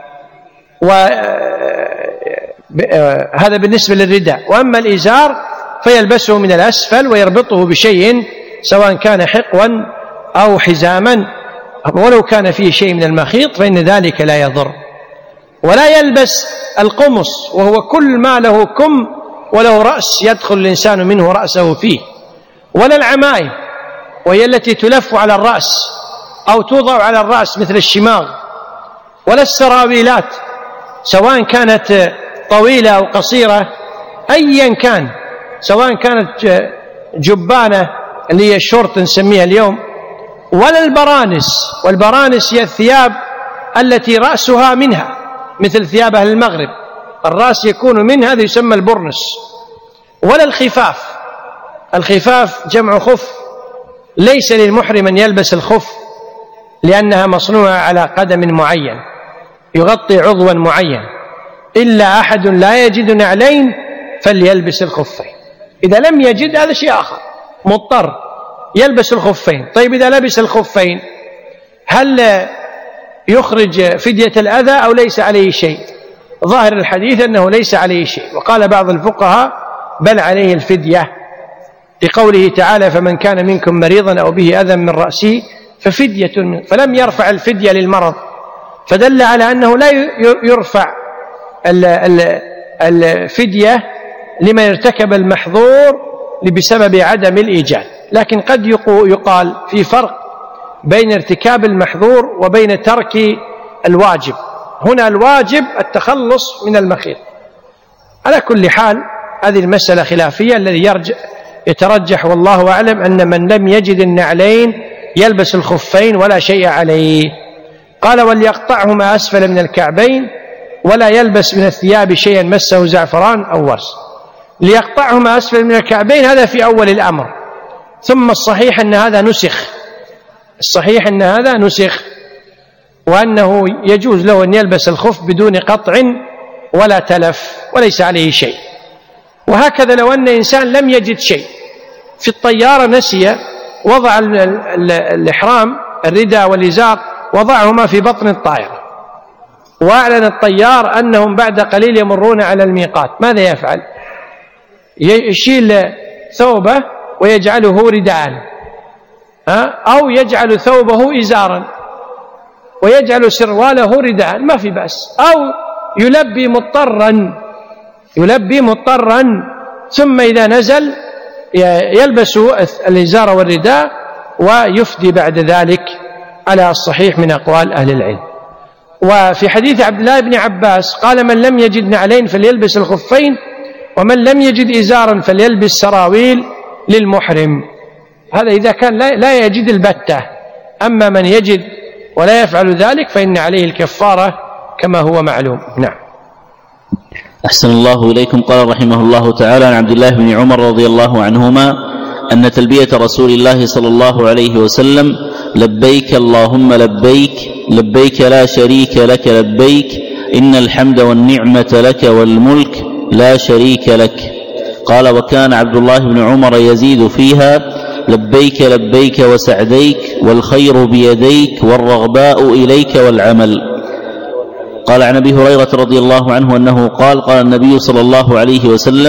وهذا بالنسبة للرداء. وأما الإزار فيلبسه من الأسفل ويربطه بشيء سواء كان حقوا أو حزاما، ولو كان فيه شيء من المخيط فإن ذلك لا يضر. ولا يلبس القمص وهو كل ما له كم وله رأس يدخل الإنسان منه رأسه فيه، ولا العمائم وهي التي تلف على الرأس أو توضع على الرأس مثل الشماغ، ولا السراويلات سواء كانت طويلة أو قصيرة أيا كان، سواء كانت جبانة اللي هي الشورت نسميها اليوم، ولا البرانس. والبرانس هي الثياب التي رأسها منها مثل ثياب أهل المغرب، الرأس يكون منها، هذا يسمى البرنس. ولا الخفاف، الخفاف جمع خف، ليس للمحرم أن يلبس الخف لأنها مصنوعة على قدم معين يغطي عضوا معين، إلا أحد لا يجد نعلين فليلبس الخفين. إذا لم يجد هذا شيء آخر، مضطر يلبس الخفين. طيب إذا لبس الخفين هل يخرج فدية الأذى أو ليس عليه شيء؟ ظاهر الحديث أنه ليس عليه شيء، وقال بعض الفقهاء بل عليه الفدية لقوله تعالى فمن كان منكم مريضا أو به أذى من رأسه ففدية منه، فلم يرفع الفدية للمرض، فدل على أنه لا يرفع الفدية لمن ارتكب المحظور بسبب عدم الإيجاد. لكن قد يقال في فرق بين ارتكاب المحظور وبين ترك الواجب. هنا الواجب التخلص من المخيط. على كل حال هذه المسألة خلافية، الذي يترجح والله أعلم أن من لم يجد النعلين يلبس الخفين ولا شيء عليه. قال وليقطعهما أسفل من الكعبين ولا يلبس من الثياب شيئا مسه زعفران أو ورس. ليقطعهما أسفل من الكعبين هذا في أول الأمر، ثم الصحيح أن هذا نسخ، الصحيح أن هذا نسخ، وأنه يجوز له أن يلبس الخف بدون قطع ولا تلف وليس عليه شيء. وهكذا لو أن إنسان لم يجد شيء في الطيارة نسي وضع الإحرام الرداء والإزار وضعهما في بطن الطائرة، وأعلن الطيار أنهم بعد قليل يمرون على الميقات، ماذا يفعل؟ يشيل ثوبه ويجعله رداء، أو يجعل ثوبه إزارا ويجعل سرواله رداء، ما في بأس. أو يلبي مضطرا ثم إذا نزل يلبس الإزار والرداء ويفدي بعد ذلك على الصحيح من أقوال أهل العلم. وفي حديث عبد الله بن عباس قال من لم يجد نعلين فليلبس الخفين ومن لم يجد إزارا فليلبس سراويل للمحرم. هذا إذا كان لا يجد البتة. أما من يجد ولا يفعل ذلك فإن عليه الكفارة كما هو معلوم. نعم. أحسن الله إليكم. قال رحمه الله تعالى عن عبد الله بن عمر رضي الله عنهما أن تلبية رسول الله صلى الله عليه وسلم لبيك اللهم لبيك لبيك لا شريك لك لبيك إن الحمد والنعمة لك والملك لا شريك لك. قال وكان عبد الله بن عمر يزيد فيها لبيك لبيك وسعديك والخير بيديك والرغباء إليك والعمل. قال عن أبي هريرة رضي الله عنه أنه قال قال النبي صلى الله عليه وسلم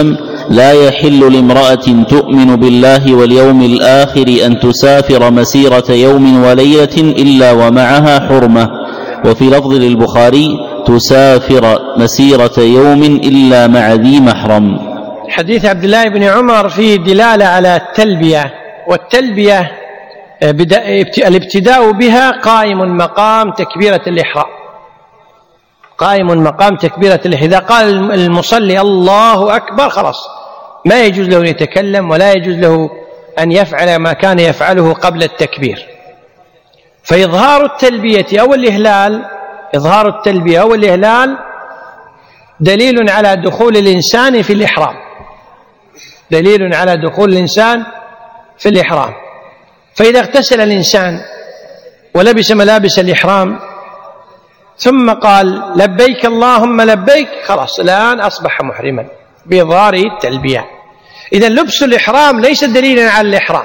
لا يحل لامرأة تؤمن بالله واليوم الآخر أن تسافر مسيرة يوم وليلة إلا ومعها حرمة. وفي لفظ للبخاري تسافر مسيرة يوم إلا مع ذي محرم. حديث عبد الله بن عمر فيه دلالة على التلبية، والتلبية الابتداء بها قائم مقام تكبيرة الإحرام، قائم مقام تكبيرة الإحرام. إذا قال المصلي الله أكبر خلاص ما يجوز له أن يتكلم ولا يجوز له أن يفعل ما كان يفعله قبل التكبير. فإظهار التلبية أو الإهلال، إظهار التلبية أو الإهلال دليل على دخول الإنسان في الإحرام، دليل على دخول الإنسان في الإحرام. فإذا اغتسل الإنسان ولبس ملابس الإحرام ثم قال لبيك اللهم لبيك، خلاص الآن أصبح محرما بإظهار التلبية. إذن لبس الإحرام ليس دليلا على الإحرام،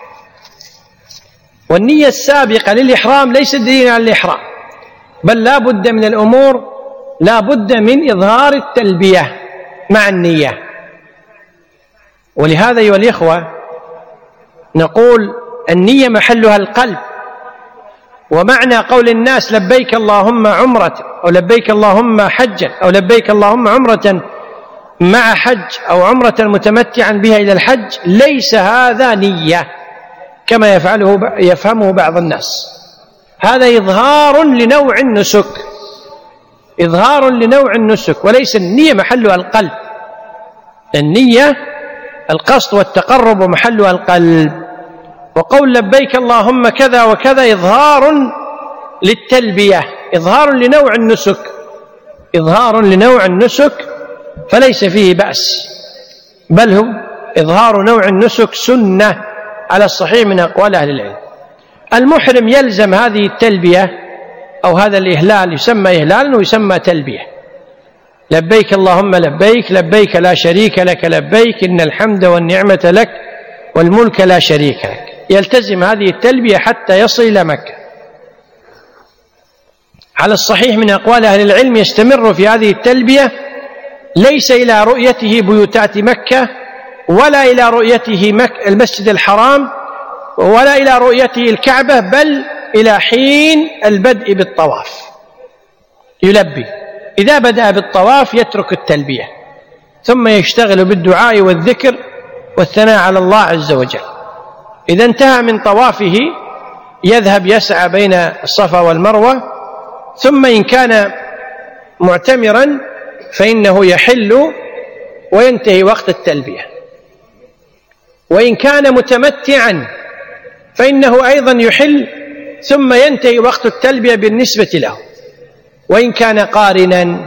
والنية السابقة للإحرام ليس دليلا على الإحرام، بل لا بد من الأمور، لا بد من إظهار التلبية مع النية. ولهذا أيها الإخوة نقول النية محلها القلب. ومعنى قول الناس لبيك اللهم عمرة أو لبيك اللهم حجا أو لبيك اللهم عمرة مع حج أو عمرة متمتعا بها إلى الحج ليس هذا نية كما يفهمه بعض الناس، هذا إظهار لنوع النسك، إظهار لنوع النسك، وليس النية محلها القلب. النية القصد والتقرب محلها القلب. وقول لبيك اللهم كذا وكذا إظهار للتلبية، إظهار لنوع النسك، إظهار لنوع النسك، فليس فيه بأس، بل هو إظهار نوع النسك سنة على الصحيح من أقوال أهل العلم. المحرم يلزم هذه التلبية أو هذا الإهلال، يسمى إهلالا ويسمى تلبية. لبيك اللهم لبيك، لبيك لا شريك لك لبيك، إن الحمد والنعمة لك والملك لا شريك لك. يلتزم هذه التلبية حتى يصل إلى مكة. على الصحيح من أقوال أهل العلم يستمر في هذه التلبية ليس إلى رؤيته بيوتات مكة، ولا إلى رؤيته المسجد الحرام، ولا إلى رؤيته الكعبة، بل إلى حين البدء بالطواف يلبي. إذا بدأ بالطواف يترك التلبية ثم يشتغل بالدعاء والذكر والثناء على الله عز وجل. إذا انتهى من طوافه يذهب يسعى بين الصفا والمروة، ثم إن كان معتمرا فإنه يحل وينتهي وقت التلبية، وإن كان متمتعا فإنه أيضا يحل ثم ينتهي وقت التلبية بالنسبة له، وإن كان قارنا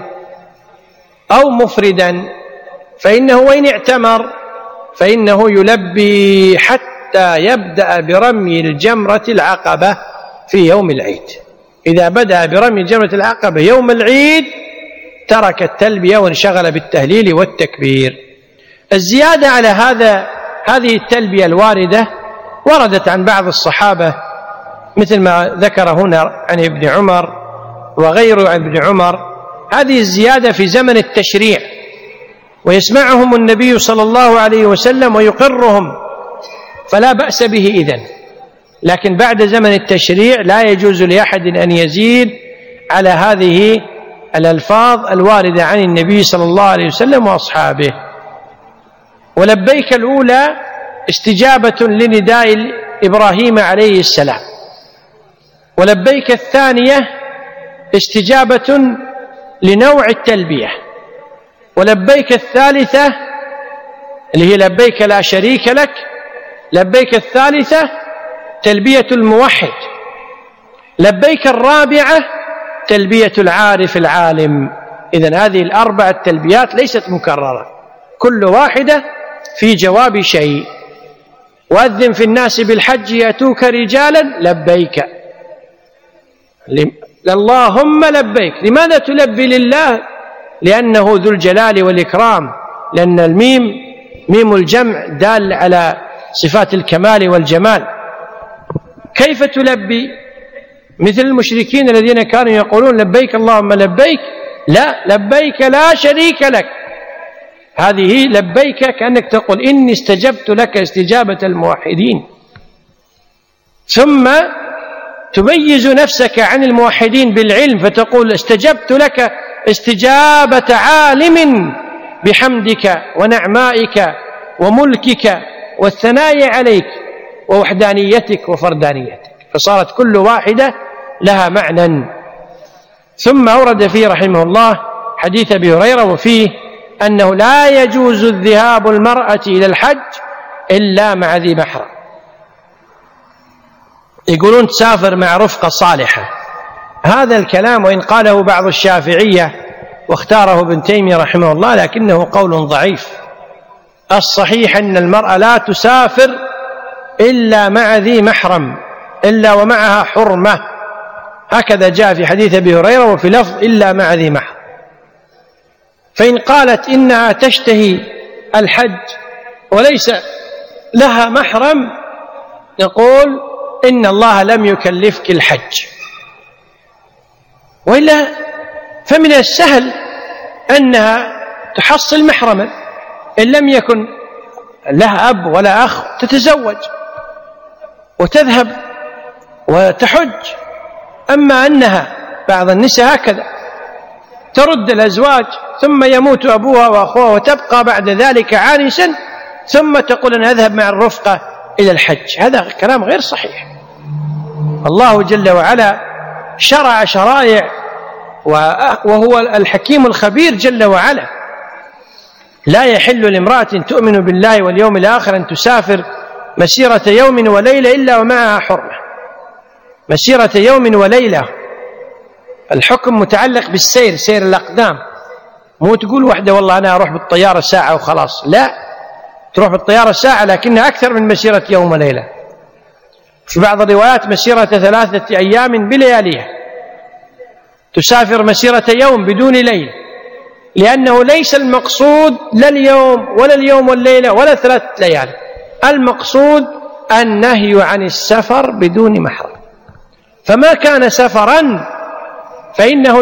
أو مفردا فإنه وإن اعتمر فإنه يلبي حتى يبدأ برمي الجمرة العقبة في يوم العيد. إذا بدأ برمي جمرة العقبة يوم العيد ترك التلبية وانشغل بالتهليل والتكبير. الزيادة على هذه التلبية الواردة وردت عن بعض الصحابة مثل ما ذكر هنا عن ابن عمر وغيره عن ابن عمر. هذه الزيادة في زمن التشريع ويسمعهم النبي صلى الله عليه وسلم ويقرهم، فلا بأس به إذن. لكن بعد زمن التشريع لا يجوز لأحد أن يزيد على هذه الألفاظ الواردة عن النبي صلى الله عليه وسلم وأصحابه. ولبيك الأولى استجابة لنداء إبراهيم عليه السلام، ولبيك الثانية استجابة لنوع التلبية، ولبيك الثالثة اللي هي لبيك لا شريك لك، لبيك الثالثة تلبية الموحد، لبيك الرابعة تلبية العارف العالم. إذن هذه الأربع التلبيات ليست مكررة، كل واحدة في جواب شيء. وأذن في الناس بالحج يأتوك رجالا لبيك، اللهم لبيك. لماذا تلبي لله؟ لأنه ذو الجلال والإكرام، لأن الميم ميم الجمع دال على صفات الكمال والجمال. كيف تلبي؟ مثل المشركين الذين كانوا يقولون لبيك اللهم لبيك، لا، لبيك لا شريك لك، هذه لبيك كأنك تقول إني استجبت لك استجابة الموحدين. ثم تميز نفسك عن الموحدين بالعلم فتقول استجبت لك استجابة عالم بحمدك ونعمائك وملكك والثناء عليك ووحدانيتك وفردانيتك، فصارت كل واحدة لها معنى. ثم أورد فيه رحمه الله حديث أبي هريرة وفيه أنه لا يجوز الذهاب المرأة إلى الحج إلا مع ذي محرم. يقولون تسافر مع رفقة صالحة. هذا الكلام وإن قاله بعض الشافعية واختاره ابن تيمية رحمه الله لكنه قول ضعيف. الصحيح أن المرأة لا تسافر إلا مع ذي محرم إلا ومعها حرمة، هكذا جاء في حديث أبي هريرة وفي لفظ إلا مع ذي محرم. فإن قالت إنها تشتهي الحج وليس لها محرم نقول إن الله لم يكلفك الحج، وإلا فمن السهل أنها تحصل محرما إن لم يكن لها أب ولا أخ تتزوج وتذهب وتحج. أما أنها بعض النساء هكذا ترد الأزواج ثم يموت أبوها وأخوها وتبقى بعد ذلك عانسا ثم تقول أنا أذهب مع الرفقة إلى الحج. هذا كلام غير صحيح. الله جل وعلا شرع شرائع وهو الحكيم الخبير جل وعلا. لا يحل لامرأة تؤمن بالله واليوم الآخر أن تسافر مسيرة يوم وليلة إلا ومعها حرمة. مسيرة يوم وليلة الحكم متعلق بالسير، سير الأقدام، مو تقول واحدة والله أنا أروح بالطيارة ساعة وخلاص، لا، تروح بالطيارة ساعة لكنها أكثر من مسيرة يوم وليلة. في بعض الروايات مسيرة 3 أيام بلياليها، تسافر مسيرة يوم بدون ليل، لأنه ليس المقصود لا اليوم ولا اليوم والليلة ولا 3 ليالي، المقصود النهي عن السفر بدون محرم. فما كان سفرا فإنه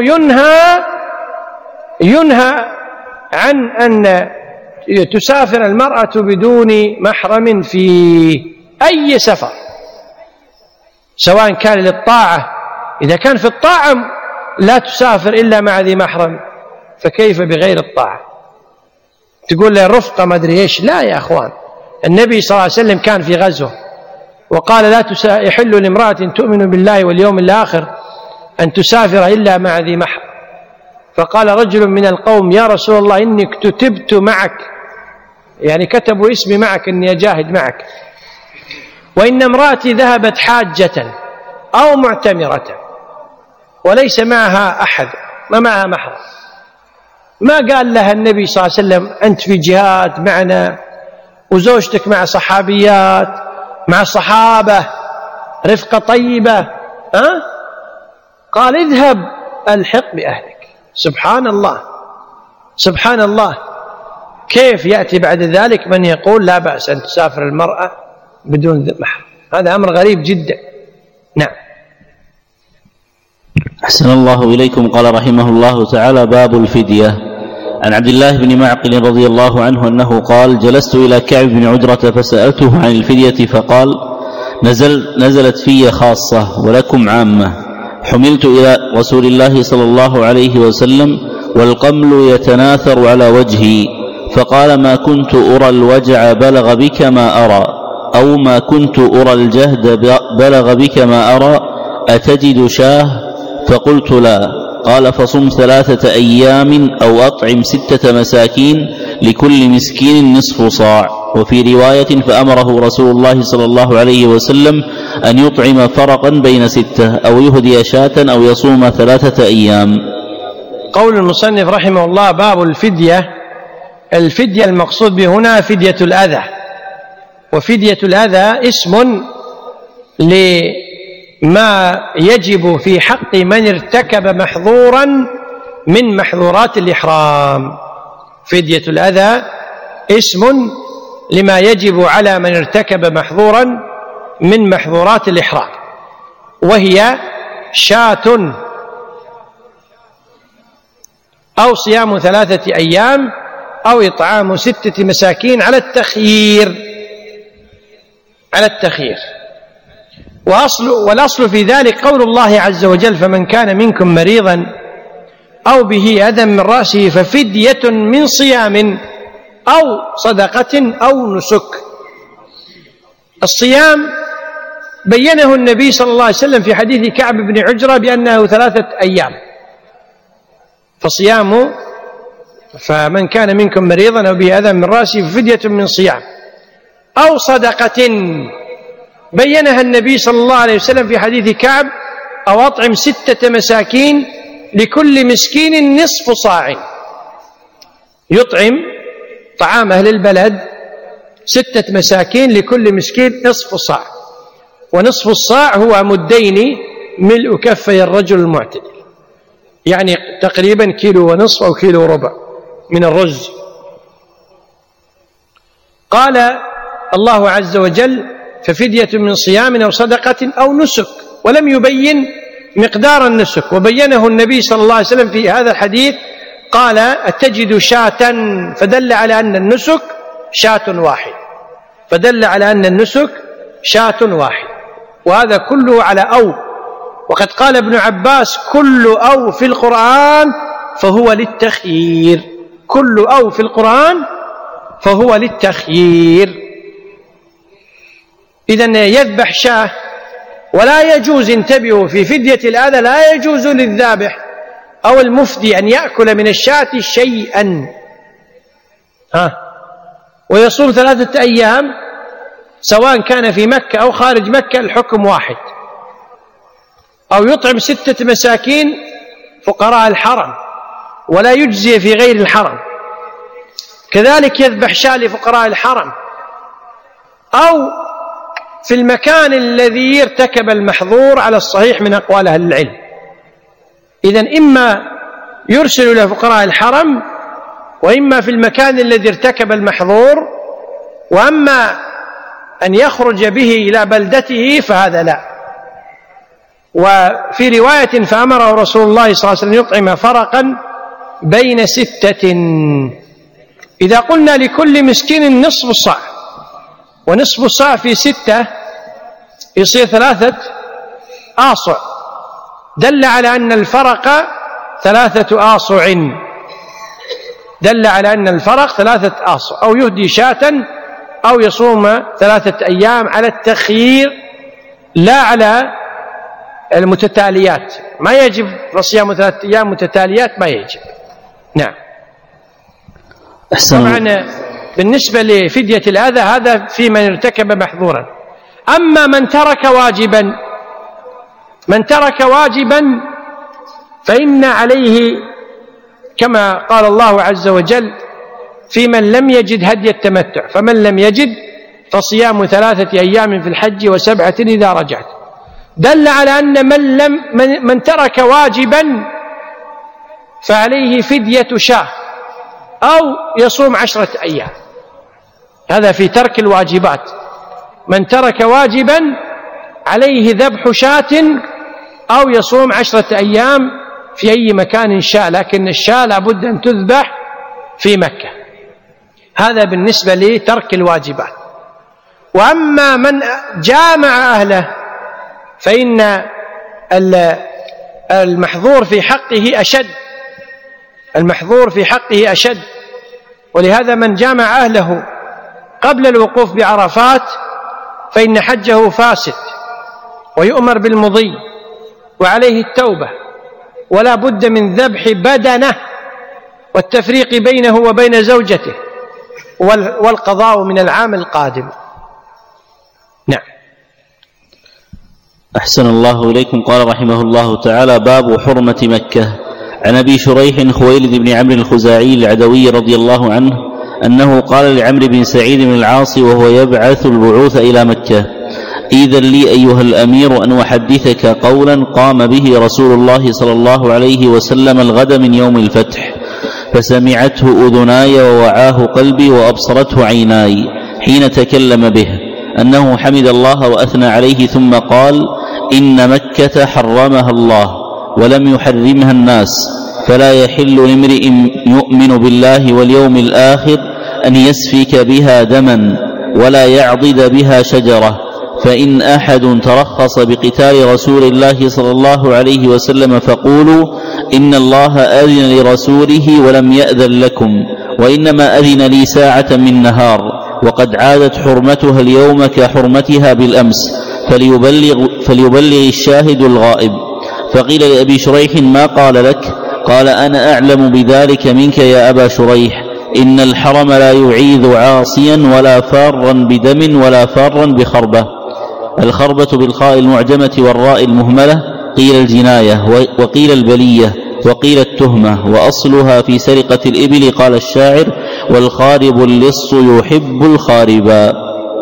ينهى عن أن تسافر المرأة بدون محرم في أي سفر، سواء كان للطاعة. إذا كان في الطاعة لا تسافر إلا مع ذي محرم، فكيف بغير الطاعة؟ تقول لي الرفقة ما أدري إيش. لا يا أخوان، النبي صلى الله عليه وسلم كان في غزوة وقال لا يحل لامرأة تؤمن بالله واليوم الآخر أن تسافر إلا مع ذي محرم. فقال رجل من القوم يا رسول الله إني كتبت معك، يعني كتبوا اسمي معك إني أجاهد معك، وإن امرأتي ذهبت حاجة أو معتمرة وليس معها أحد، ما معها محرم. ما قال لها النبي صلى الله عليه وسلم أنت في جهاد معنا وزوجتك مع صحابيات مع صحابة رفقة طيبة، قال اذهب الحق بأهلك. سبحان الله، سبحان الله. كيف يأتي بعد ذلك من يقول لا بأس أن تسافر المرأة بدون محرم؟ هذا أمر غريب جدا. نعم. أحسن الله إليكم. قال رحمه الله تعالى: باب الفدية. عن عبد الله بن معقل رضي الله عنه أنه قال: جلست إلى كعب بن عجرة فسألته عن الفدية فقال: نزلت في خاصة ولكم عامة. حملت إلى رسول الله صلى الله عليه وسلم والقمل يتناثر على وجهي، فقال: ما كنت أرى الوجع بلغ بك ما أرى، أو ما كنت أرى الجهد بلغ بك ما أرى، أتجد شاه؟ فقلت: لا. قال: فصم 3 أيام أو أطعم 6 مساكين لكل مسكين نصف صاع. وفي رواية: فأمره رسول الله صلى الله عليه وسلم أن يطعم فرقا بين 6 أو يهدي شاة أو يصوم 3 أيام. قول المصنف رحمه الله: باب الفدية. الفدية المقصود به هنا فدية الأذى، وفدية الأذى اسم لما يجب في حق من ارتكب محظورا من محظورات الإحرام. فدية الأذى اسم لما يجب على من ارتكب محظورا من محظورات الإحرام، وهي شاة أو صيام 3 أيام أو إطعام 6 مساكين على التخيير. والأصل في ذلك قول الله عز وجل: فمن كان منكم مريضا أو به أذى من رأسه ففدية من صيام أو صدقة أو نسك. الصيام بينه النبي صلى الله عليه وسلم في حديث كعب بن عجرة بأنه 3 أيام. فمن كان منكم مريضا أو به أذى من رأسه ففدية من صيام أو صدقة بينها النبي صلى الله عليه وسلم في حديث كعب: أو أطعم 6 مساكين لكل مسكين نصف صاع. يطعم طعام أهل البلد 6 مساكين لكل مسكين نصف صاع، ونصف الصاع هو مدين ملء كفي الرجل المعتدل، يعني تقريبا 1.5 كيلو أو 1.25 كيلو من الرز. قال الله عز وجل: ففدية من صيام أو صدقة أو نسك، ولم يبين مقدار النسك، وبينه النبي صلى الله عليه وسلم في هذا الحديث قال: أتجد شاة؟ فدل على أن النسك شاة واحد، وهذا كله على أو. وقد قال ابن عباس: كل أو في القرآن فهو للتخيير. كل أو في القرآن فهو للتخيير. إذن يذبح شاة، ولا يجوز، انتبهوا، في فدية الأذى لا يجوز للذابح أو المفدي أن يأكل من الشاة شيئا، ويصوم 3 أيام سواء كان في مكة أو خارج مكة، الحكم واحد. أو يطعم 6 مساكين فقراء الحرم ولا يجزي في غير الحرم، كذلك يذبح شاة لفقراء الحرم، أو في المكان الذي ارتكب المحظور على الصحيح من أقوال أهل العلم. إذن إما يرسل إلى فقراء الحرم، وإما في المكان الذي ارتكب المحظور، وأما أن يخرج به إلى بلدته فهذا لا. وفي رواية: فأمره رسول الله صلى الله عليه وسلم يطعم فرقا بين 6. إذا قلنا لكل مسكين نصف صاع، ونصف الصاع في 6 يصير 3 آصع، دل على أن الفرق 3 آصع، أو يهدي شاة أو يصوم 3 أيام على التخيير لا على المتتاليات. ما يجب صيام 3 أيام متتاليات، ما يجب. نعم. طبعا بالنسبة لفدية الأذى هذا في من ارتكب محظورا. أما من ترك واجبا فإن عليه كما قال الله عز وجل: في من لم يجد هدي التمتع، فمن لم يجد فصيام 3 أيام في الحج و7 إذا رجعت. دل على أن من ترك واجبا فعليه فدية شاة أو يصوم 10 أيام. هذا في ترك الواجبات. من ترك واجبا عليه ذبح شاة أو يصوم 10 أيام في أي مكان شاء، لكن الشاة لابد أن تذبح في مكة. هذا بالنسبة لترك الواجبات. وأما من جامع أهله فإن المحظور في حقه أشد. ولهذا من جامع أهله قبل الوقوف بعرفات فإن حجه فاسد ويؤمر بالمضي وعليه التوبة، ولا بد من ذبح بدنه والتفريق بينه وبين زوجته والقضاء من العام القادم. نعم. أحسن الله إليكم. قال رحمه الله تعالى: باب حرمة مكة. عن أبي شريح خويلد بن عمرو الخزاعي العدوي رضي الله عنه أنه قال لعمرو بن سعيد بن العاص وهو يبعث البعوث إلى مكة: إذن لي أيها الأمير أن أحدثك قولا قام به رسول الله صلى الله عليه وسلم الغد من يوم الفتح، فسمعته أذناي ووعاه قلبي وأبصرته عيناي حين تكلم به، أنه حمد الله وأثنى عليه ثم قال: إن مكة حرمها الله ولم يحرمها الناس، فلا يحل لامرئ يؤمن بالله واليوم الآخر أن يسفك بها دما ولا يعضد بها شجرة. فإن أحد ترخص بقتال رسول الله صلى الله عليه وسلم فقولوا إن الله أذن لرسوله ولم يأذن لكم، وإنما أذن لي ساعة من نهار، وقد عادت حرمتها اليوم كحرمتها بالأمس، فليبلغ الشاهد الغائب. فقيل لأبي شريح ما قال لك؟ قال أنا أعلم بذلك منك يا أبا شريح، إن الحرم لا يعيذ عاصيا ولا فارا بدم ولا فارا بخربة. الخربة بالخاء المعجمة والراء المهملة، قيل الجناية وقيل البلية وقيل التهمة، وأصلها في سرقة الإبل. قال الشاعر والخارب اللص يحب الخاربا.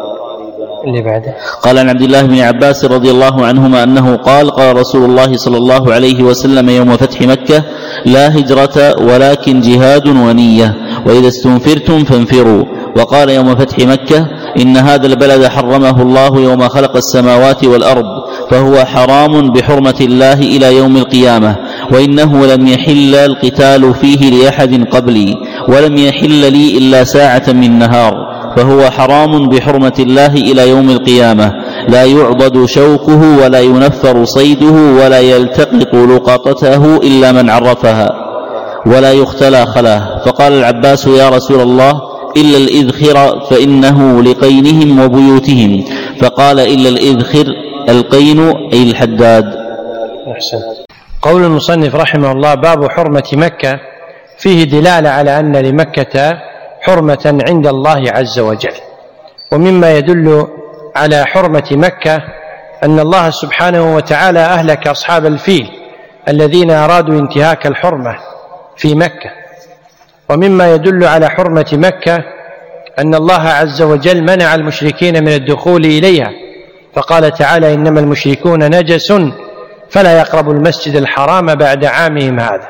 اللي بعده قال عن عبد الله بن عباس رضي الله عنهما أنه قال قال رسول الله صلى الله عليه وسلم يوم فتح مكة لا هجرة ولكن جهاد ونية، وإذا استنفرتم فانفروا. وقال يوم فتح مكة إن هذا البلد حرمه الله يوم خلق السماوات والأرض، فهو حرام بحرمة الله إلى يوم القيامة، وإنه لم يحل القتال فيه لأحد قبلي، ولم يحل لي إلا ساعة من نهار، فهو حرام بحرمة الله إلى يوم القيامة، لا يعضد شوكه ولا ينفر صيده ولا يلتقط لقطته إلا من عرفها، ولا يختلى خلاه. فقال العباس يا رسول الله إلا الإذخر فإنه لقينهم وبيوتهم. فقال إلا الإذخر القين أي الحداد. أحسن. قول المصنف رحمه الله باب حرمة مكة فيه دلالة على أن لمكة حرمة عند الله عز وجل. ومما يدل على حرمة مكة أن الله سبحانه وتعالى أهلك أصحاب الفيل الذين أرادوا انتهاك الحرمة في مكة. ومما يدل على حرمة مكة أن الله عز وجل منع المشركين من الدخول إليها، فقال تعالى إنما المشركون نجس فلا يقربوا المسجد الحرام بعد عامهم هذا.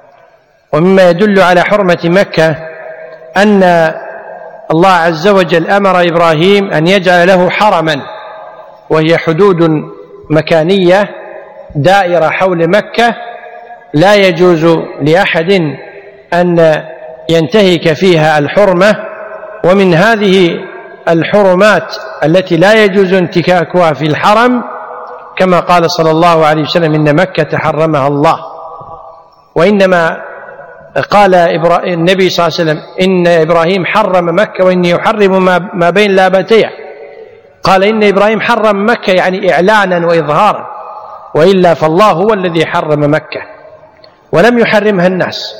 ومما يدل على حرمة مكة أن الله عز وجل أمر إبراهيم أن يجعل له حرما، وهي حدود مكانية دائرة حول مكة لا يجوز لأحد أن ينتهك فيها الحرمة. ومن هذه الحرمات التي لا يجوز انتهاكها في الحرم كما قال صلى الله عليه وسلم إن مكة حرمها الله. وإنما قال النبي صلى الله عليه وسلم إن إبراهيم حرم مكة وإني أحرم ما بين لابتيه. قال إن إبراهيم حرم مكة يعني إعلانا وإظهارا، وإلا فالله هو الذي حرم مكة ولم يحرمها الناس.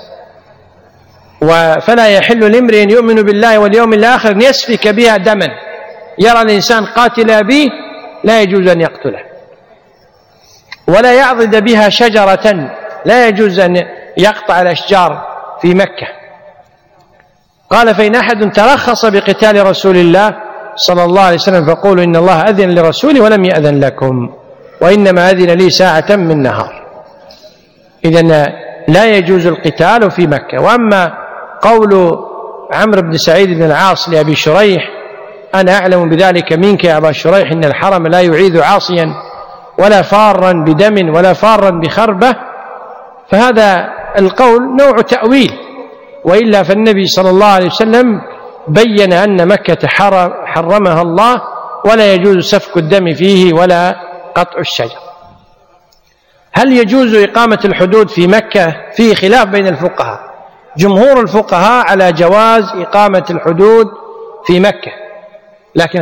فلا يحل لامرئ يؤمن بالله واليوم الآخر أن يسفك بها دما. يرى الإنسان قاتل أبيه لا يجوز أن يقتله، ولا يعضد بها شجرة، لا يجوز أن يقطع الأشجار في مكة. قال فإن أحد ترخص بقتال رسول الله صلى الله عليه وسلم فقولوا إن الله أذن لرسوله ولم يأذن لكم، وإنما أذن لي ساعة من نهار. إذن لا يجوز القتال في مكة. وأما قول عمرو بن سعيد بن العاص لأبي شريح أنا أعلم بذلك منك يا أبا شريح إن الحرم لا يعيذ عاصيا ولا فارا بدم ولا فارا بخربة، فهذا القول نوع تأويل، وإلا فالنبي صلى الله عليه وسلم بين أن مكة حرمها الله ولا يجوز سفك الدم فيه ولا قطع الشجر. هل يجوز إقامة الحدود في مكة؟ فيه خلاف بين الفقهاء. جمهور الفقهاء على جواز إقامة الحدود في مكة لكن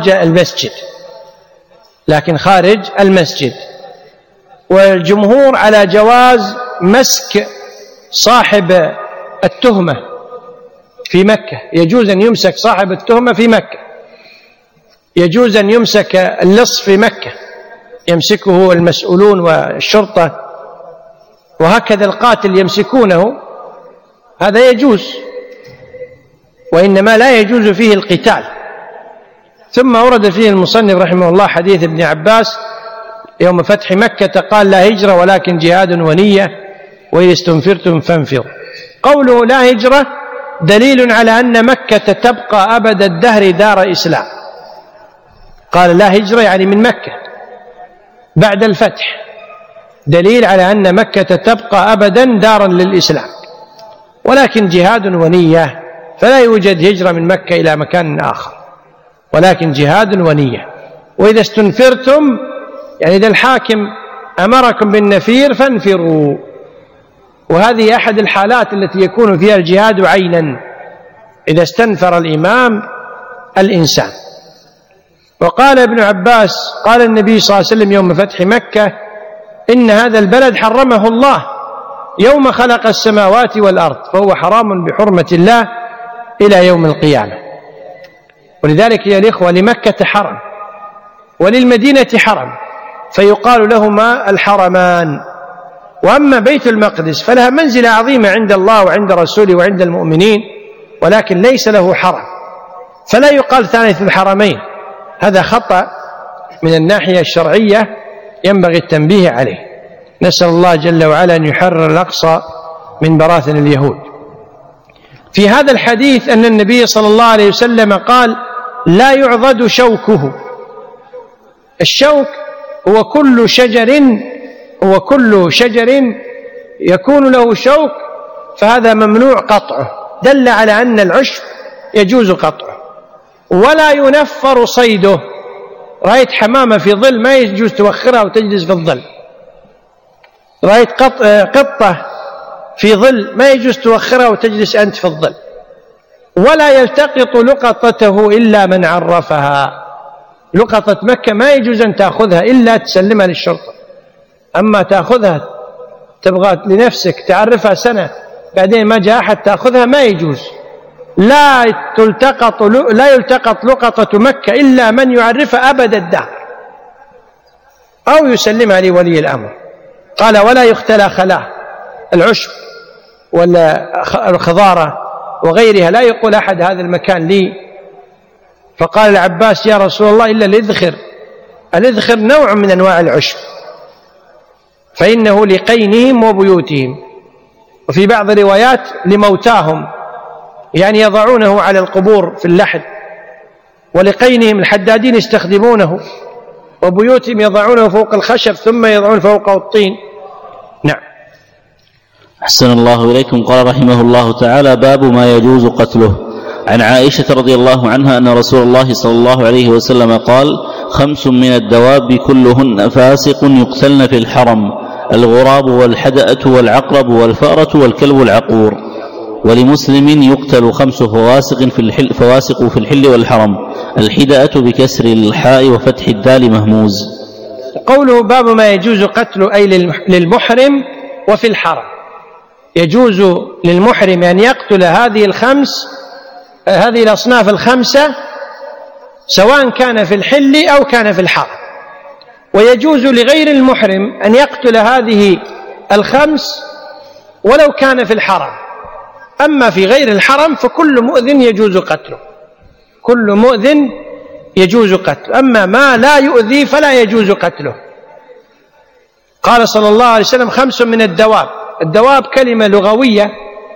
خارج المسجد، والجمهور على جواز مسك صاحب التهمة في مكة. يجوز أن يمسك صاحب التهمة في مكة، يجوز أن يمسك اللص في مكة يمسكه المسؤولون والشرطة، وهكذا القاتل يمسكونه، هذا يجوز، وإنما لا يجوز فيه القتال. ثم أورد فيه المصنف رحمه الله حديث ابن عباس يوم فتح مكة قال لا هجرة ولكن جهاد ونية وإذا استنفرتم فانفروا. قوله لا هجرة دليل على أن مكة تبقى أبد الدهر دار إسلام. قال لا هجرة يعني من مكة بعد الفتح، دليل على أن مكة تبقى أبدا دارا للإسلام، ولكن جهاد ونية، فلا يوجد هجرة من مكة إلى مكان آخر، ولكن جهاد ونية. وإذا استنفرتم يعني إذا الحاكم أمركم بالنفير فانفروا، وهذه أحد الحالات التي يكون فيها الجهاد عينا، إذا استنفر الإمام الإنسان. وقال ابن عباس قال النبي صلى الله عليه وسلم يوم فتح مكة: إن هذا البلد حرمه الله يوم خلق السماوات والأرض، فهو حرام بحرمة الله إلى يوم القيامة. ولذلك يا الإخوة لمكة حرم وللمدينة حرم، فيقال لهما الحرمان. وأما بيت المقدس فلها منزلة عظيمة عند الله وعند رسوله وعند المؤمنين، ولكن ليس له حرم، فلا يقال ثالث الحرمين، هذا خطأ من الناحية الشرعية ينبغي التنبيه عليه. نسأل الله جل وعلا أن يحرر الأقصى من براثن اليهود. في هذا الحديث أن النبي صلى الله عليه وسلم قال: لا يعضد شوكه. الشوك هو كل شجر يكون له شوك، فهذا ممنوع قطعه، دل على أن العشب يجوز قطعه. ولا ينفر صيده. رأيت حمامة في ظل ما يجوز توخرها وتجلس في الظل، رأيت قطة في ظل ما يجوز توخرها وتجلس أنت في الظل. ولا يلتقط لقطته إلا من عرفها. لقطة مكة ما يجوز أن تأخذها إلا تسلمها للشرطة، أما تأخذها تبغى لنفسك تعرفها سنة بعدين ما جاء أحد تأخذها ما يجوز. لا يلتقط لقطة مكة إلا من يعرفها أبد الدهر أو يسلمها لولي الأمر. قال: ولا يختلى خلاه، العشب ولا الخضارة وغيرها لا يقول أحد هذا المكان لي. فقال العباس: يا رسول الله إلا الإذخر. الإذخر نوع من أنواع العشب، فإنه لقينهم وبيوتهم، وفي بعض الروايات لموتاهم، يعني يضعونه على القبور في اللحد. ولقينهم الحدادين يستخدمونه، وبيوتهم يضعونه فوق الخشب ثم يضعون فوقه الطين. نعم. أحسن الله إليكم. قال رحمه الله تعالى: باب ما يجوز قتله. عن عائشة رضي الله عنها أن رسول الله صلى الله عليه وسلم قال: 5 من الدواب كلهن فاسق يقتلن في الحرم: الغراب والحدأة والعقرب والفأرة والكلب العقور. ولمسلم: يقتل 5 فواسق في الحل والحرم: الحدأة بكسر الحاء وفتح الدال مهموز. قوله باب ما يجوز قتله أي للمحرم وفي الحرم. يجوز للمحرم أن يقتل هذه الأصناف 5 سواء كان في الحل أو كان في الحرم، ويجوز لغير المحرم أن يقتل هذه 5 ولو كان في الحرم. أما في غير الحرم فكل مؤذن يجوز قتله، كل مؤذن يجوز قتله، أما ما لا يؤذي فلا يجوز قتله. قال صلى الله عليه وسلم: 5 من الدواب. الدواب كلمة لغوية،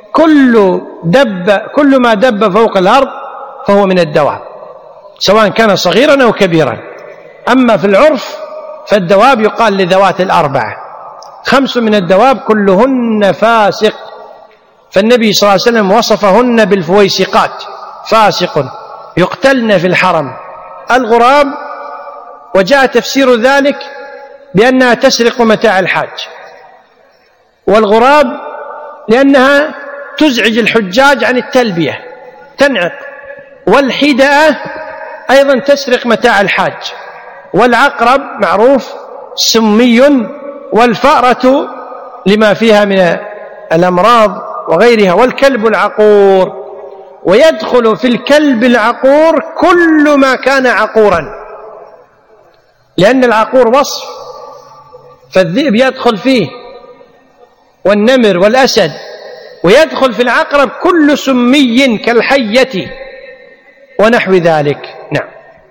كل ما دب فوق الأرض فهو من الدواب، سواء كان صغيرا أو كبيرا. أما في العرف فالدواب يقال لذوات ال4. 5 من الدواب كلهن فاسق، فالنبي صلى الله عليه وسلم وصفهن بالفويسقات: فاسق يقتلن في الحرم. الغراب، وجاء تفسير ذلك بأنها تسرق متاع الحاج، والغراب لأنها تزعج الحجاج عن التلبية تنعق، والحدأة أيضا تسرق متاع الحاج، والعقرب معروف سمي، والفأرة لما فيها من الأمراض وغيرها، والكلب العقور. ويدخل في الكلب العقور كل ما كان عقورا، لأن العقور وصف، فالذئب يدخل فيه والنمر والأسد، ويدخل في العقرب كل سمي كالحية ونحو ذلك. نعم.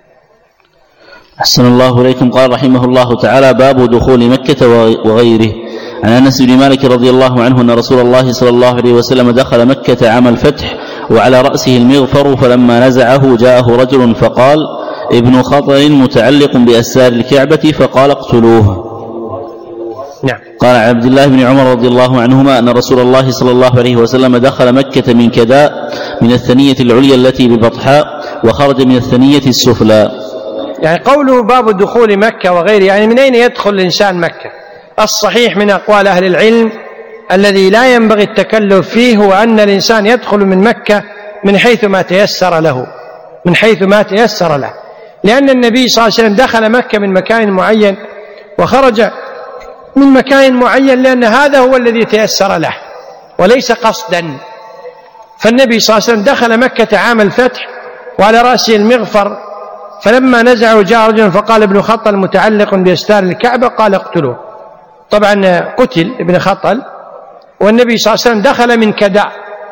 أحسن الله إليكم. قال رحمه الله تعالى: باب دخول مكة وغيره. عن أنس بن مالك رضي الله عنه أن رسول الله صلى الله عليه وسلم دخل مكة عام الفتح وعلى رأسه المغفر، فلما نزعه جاءه رجل فقال: ابن خطر متعلق بأسار الكعبة، فقال: اقتلوه. نعم. قال عن عبد الله بن عمر رضي الله عنهما أن رسول الله صلى الله عليه وسلم دخل مكة من كداء من الثنية العليا التي ببطحاء وخرج من الثنية السفلى. يعني قوله باب دخول مكة وغيره، يعني من أين يدخل الإنسان مكة؟ الصحيح من أقوال أهل العلم الذي لا ينبغي التكلف فيه هو أن الإنسان يدخل من مكة من حيث ما تيسر له، من حيث ما تيسر له، لأن النبي صلى الله عليه وسلم دخل مكة من مكان معين وخرج من مكان معين لأن هذا هو الذي تيسر له وليس قصدا. فالنبي صلى الله عليه وسلم دخل مكة عام الفتح وعلى رأسه المغفر، فلما نزعه جاء رجل فقال ابن خطل متعلق بأستار الكعبة، قال اقتلوه. طبعا قتل ابن خطل، والنبي صلى الله عليه وسلم دخل من كداء،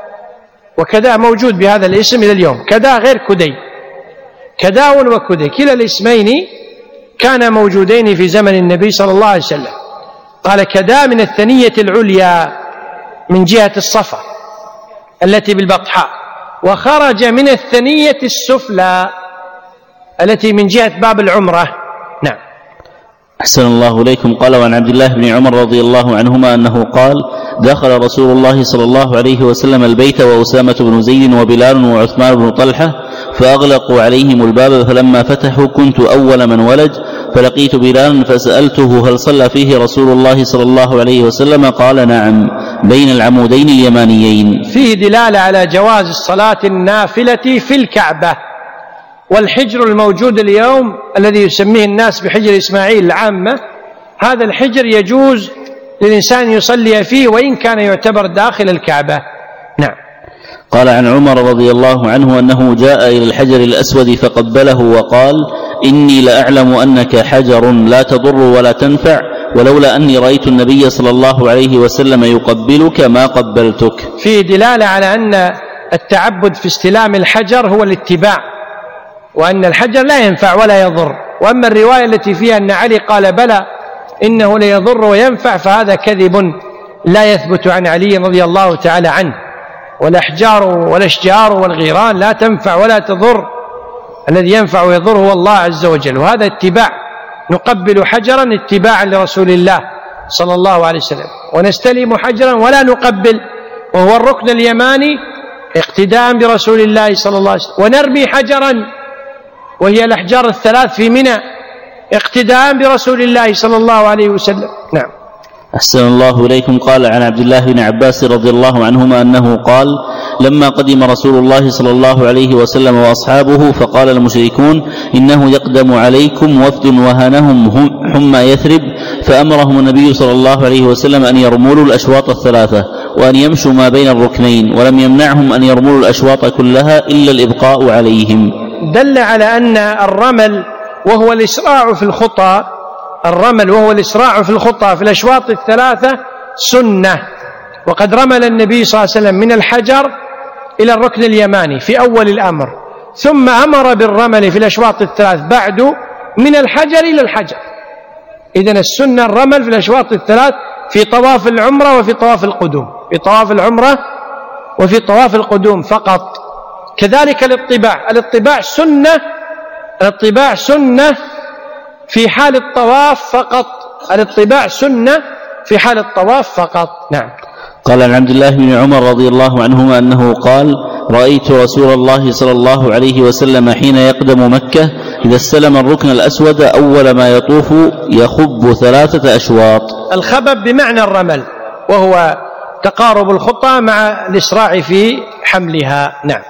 وكداء موجود بهذا الاسم إلى اليوم، كداء غير كدي، كداء وكدي كلا الاسمين كانا موجودين في زمن النبي صلى الله عليه وسلم. قال كداء من الثنية العليا من جهة الصفا التي بالبطحاء، وخرج من الثنية السفلى التي من جهة باب العمرة. نعم. أحسن الله إليكم. قال وعن عبد الله بن عمر رضي الله عنهما أنه قال دخل رسول الله صلى الله عليه وسلم البيت وأسامة بن زيد وبلال وعثمان بن طلحة فأغلقوا عليهم الباب، فلما فتحوا كنت أول من ولج، فلقيت بلالا فسألته هل صلى فيه رسول الله صلى الله عليه وسلم؟ قال نعم، بين العمودين اليمانيين. فيه دلالة على جواز الصلاة النافلة في الكعبة، والحجر الموجود اليوم الذي يسميه الناس بحجر إسماعيل العامة، هذا الحجر يجوز للإنسان يصلي فيه وإن كان يعتبر داخل الكعبة. نعم. قال عن عمر رضي الله عنه أنه جاء إلى الحجر الأسود فقبله وقال إني لأعلم أنك حجر لا تضر ولا تنفع، ولولا أني رأيت النبي صلى الله عليه وسلم يقبلك ما قبلتك. فيه دلالة على أن التعبد في استلام الحجر هو الاتباع، وأن الحجر لا ينفع ولا يضر. وأما الرواية التي فيها أن علي قال بلى إنه ليضر وينفع فهذا كذب لا يثبت عن علي رضي الله تعالى عنه. والأحجار والأشجار والغيران لا تنفع ولا تضر، الذي ينفع ويضر هو الله عز وجل، وهذا اتباع. نقبل حجرا اتباعا لرسول الله صلى الله عليه وسلم، ونستلم حجرا ولا نقبل وهو الركن اليماني اقتداء برسول الله صلى الله عليه وسلم، ونرمي حجرا وهي الأحجار الثلاث في منى اقتداء برسول الله صلى الله عليه وسلم. نعم. أحسن الله إليكم. قال عن عبد الله بن عباس رضي الله عنهما أنه قال لما قدم رسول الله صلى الله عليه وسلم وأصحابه فقال المشركون إنه يقدم عليكم وفد وهنهم حمى يثرب، فأمرهم النبي صلى الله عليه وسلم أن يرملوا الأشواط الثلاثة وأن يمشوا ما بين الركنين، ولم يمنعهم أن يرملوا الأشواط كلها إلا الإبقاء عليهم. دل على أن الرمل وهو الإسراع في الخطى، الرمل وهو الإسراع في الخطى في الأشواط الثلاثة سنة، وقد رمل النبي صلى الله عليه وسلم من الحجر إلى الركن اليماني في أول الأمر، ثم أمر بالرمل في الأشواط الثلاث بعد من الحجر إلى الحجر. إذن السنة الرمل في الأشواط الثلاث في طواف العمرة وفي طواف القدوم، في طواف العمرة وفي طواف القدوم فقط. كذلك الاطباع سنة، الاطباع سنة في حال الطواف فقط، الاطباع سنة في حال الطواف فقط. نعم. قال عن عبد الله بن عمر رضي الله عنهما أنه قال رأيت رسول الله صلى الله عليه وسلم حين يقدم مكة إذا استلم الركن الأسود أول ما يطوف يخب 3 أشواط. الخبب بمعنى الرمل، وهو تقارب الخطى مع الإسراع في حملها. نعم.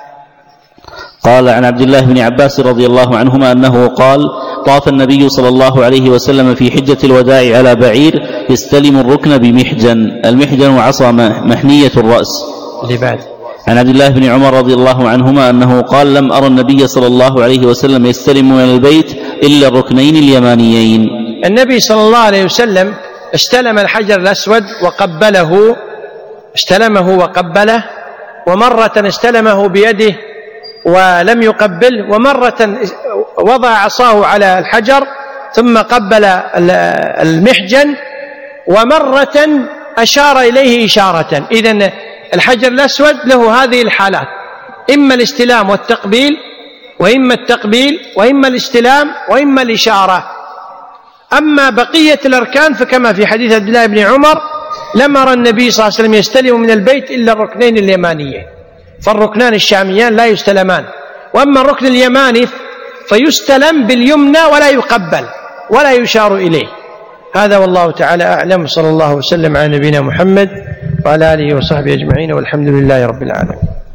قال عن عبد الله بن عباس رضي الله عنهما أنه قال طاف النبي صلى الله عليه وسلم في حجة الوداع على بعير يستلم الركن بمحجن، المحجن عصا محنية الرأس. عن عبد الله بن عمر رضي الله عنهما أنه قال لم أرى النبي صلى الله عليه وسلم يستلم من البيت إلا الركنين اليمانيين. النبي صلى الله عليه وسلم استلم الحجر الأسود وقبله، استلمه وقبله، ومرة استلمه بيده ولم يقبله، ومرة وضع عصاه على الحجر ثم قبل المحجن، ومرة أشار إليه إشارة. إذن الحجر الأسود له هذه الحالات، إما الاستلام والتقبيل، وإما التقبيل، وإما الاستلام، وإما الإشارة. أما بقية الأركان فكما في حديث عبد الله بن عمر لم أرى النبي صلى الله عليه وسلم يستلم من البيت إلا الركنين اليمانيين، فالركنان الشاميان لا يستلمان، وأما الركن اليماني فيستلم باليمنى ولا يقبل ولا يشار إليه. هذا والله تعالى أعلم. صلى الله وسلم على نبينا محمد وعلى آله وصحبه أجمعين، والحمد لله رب العالمين.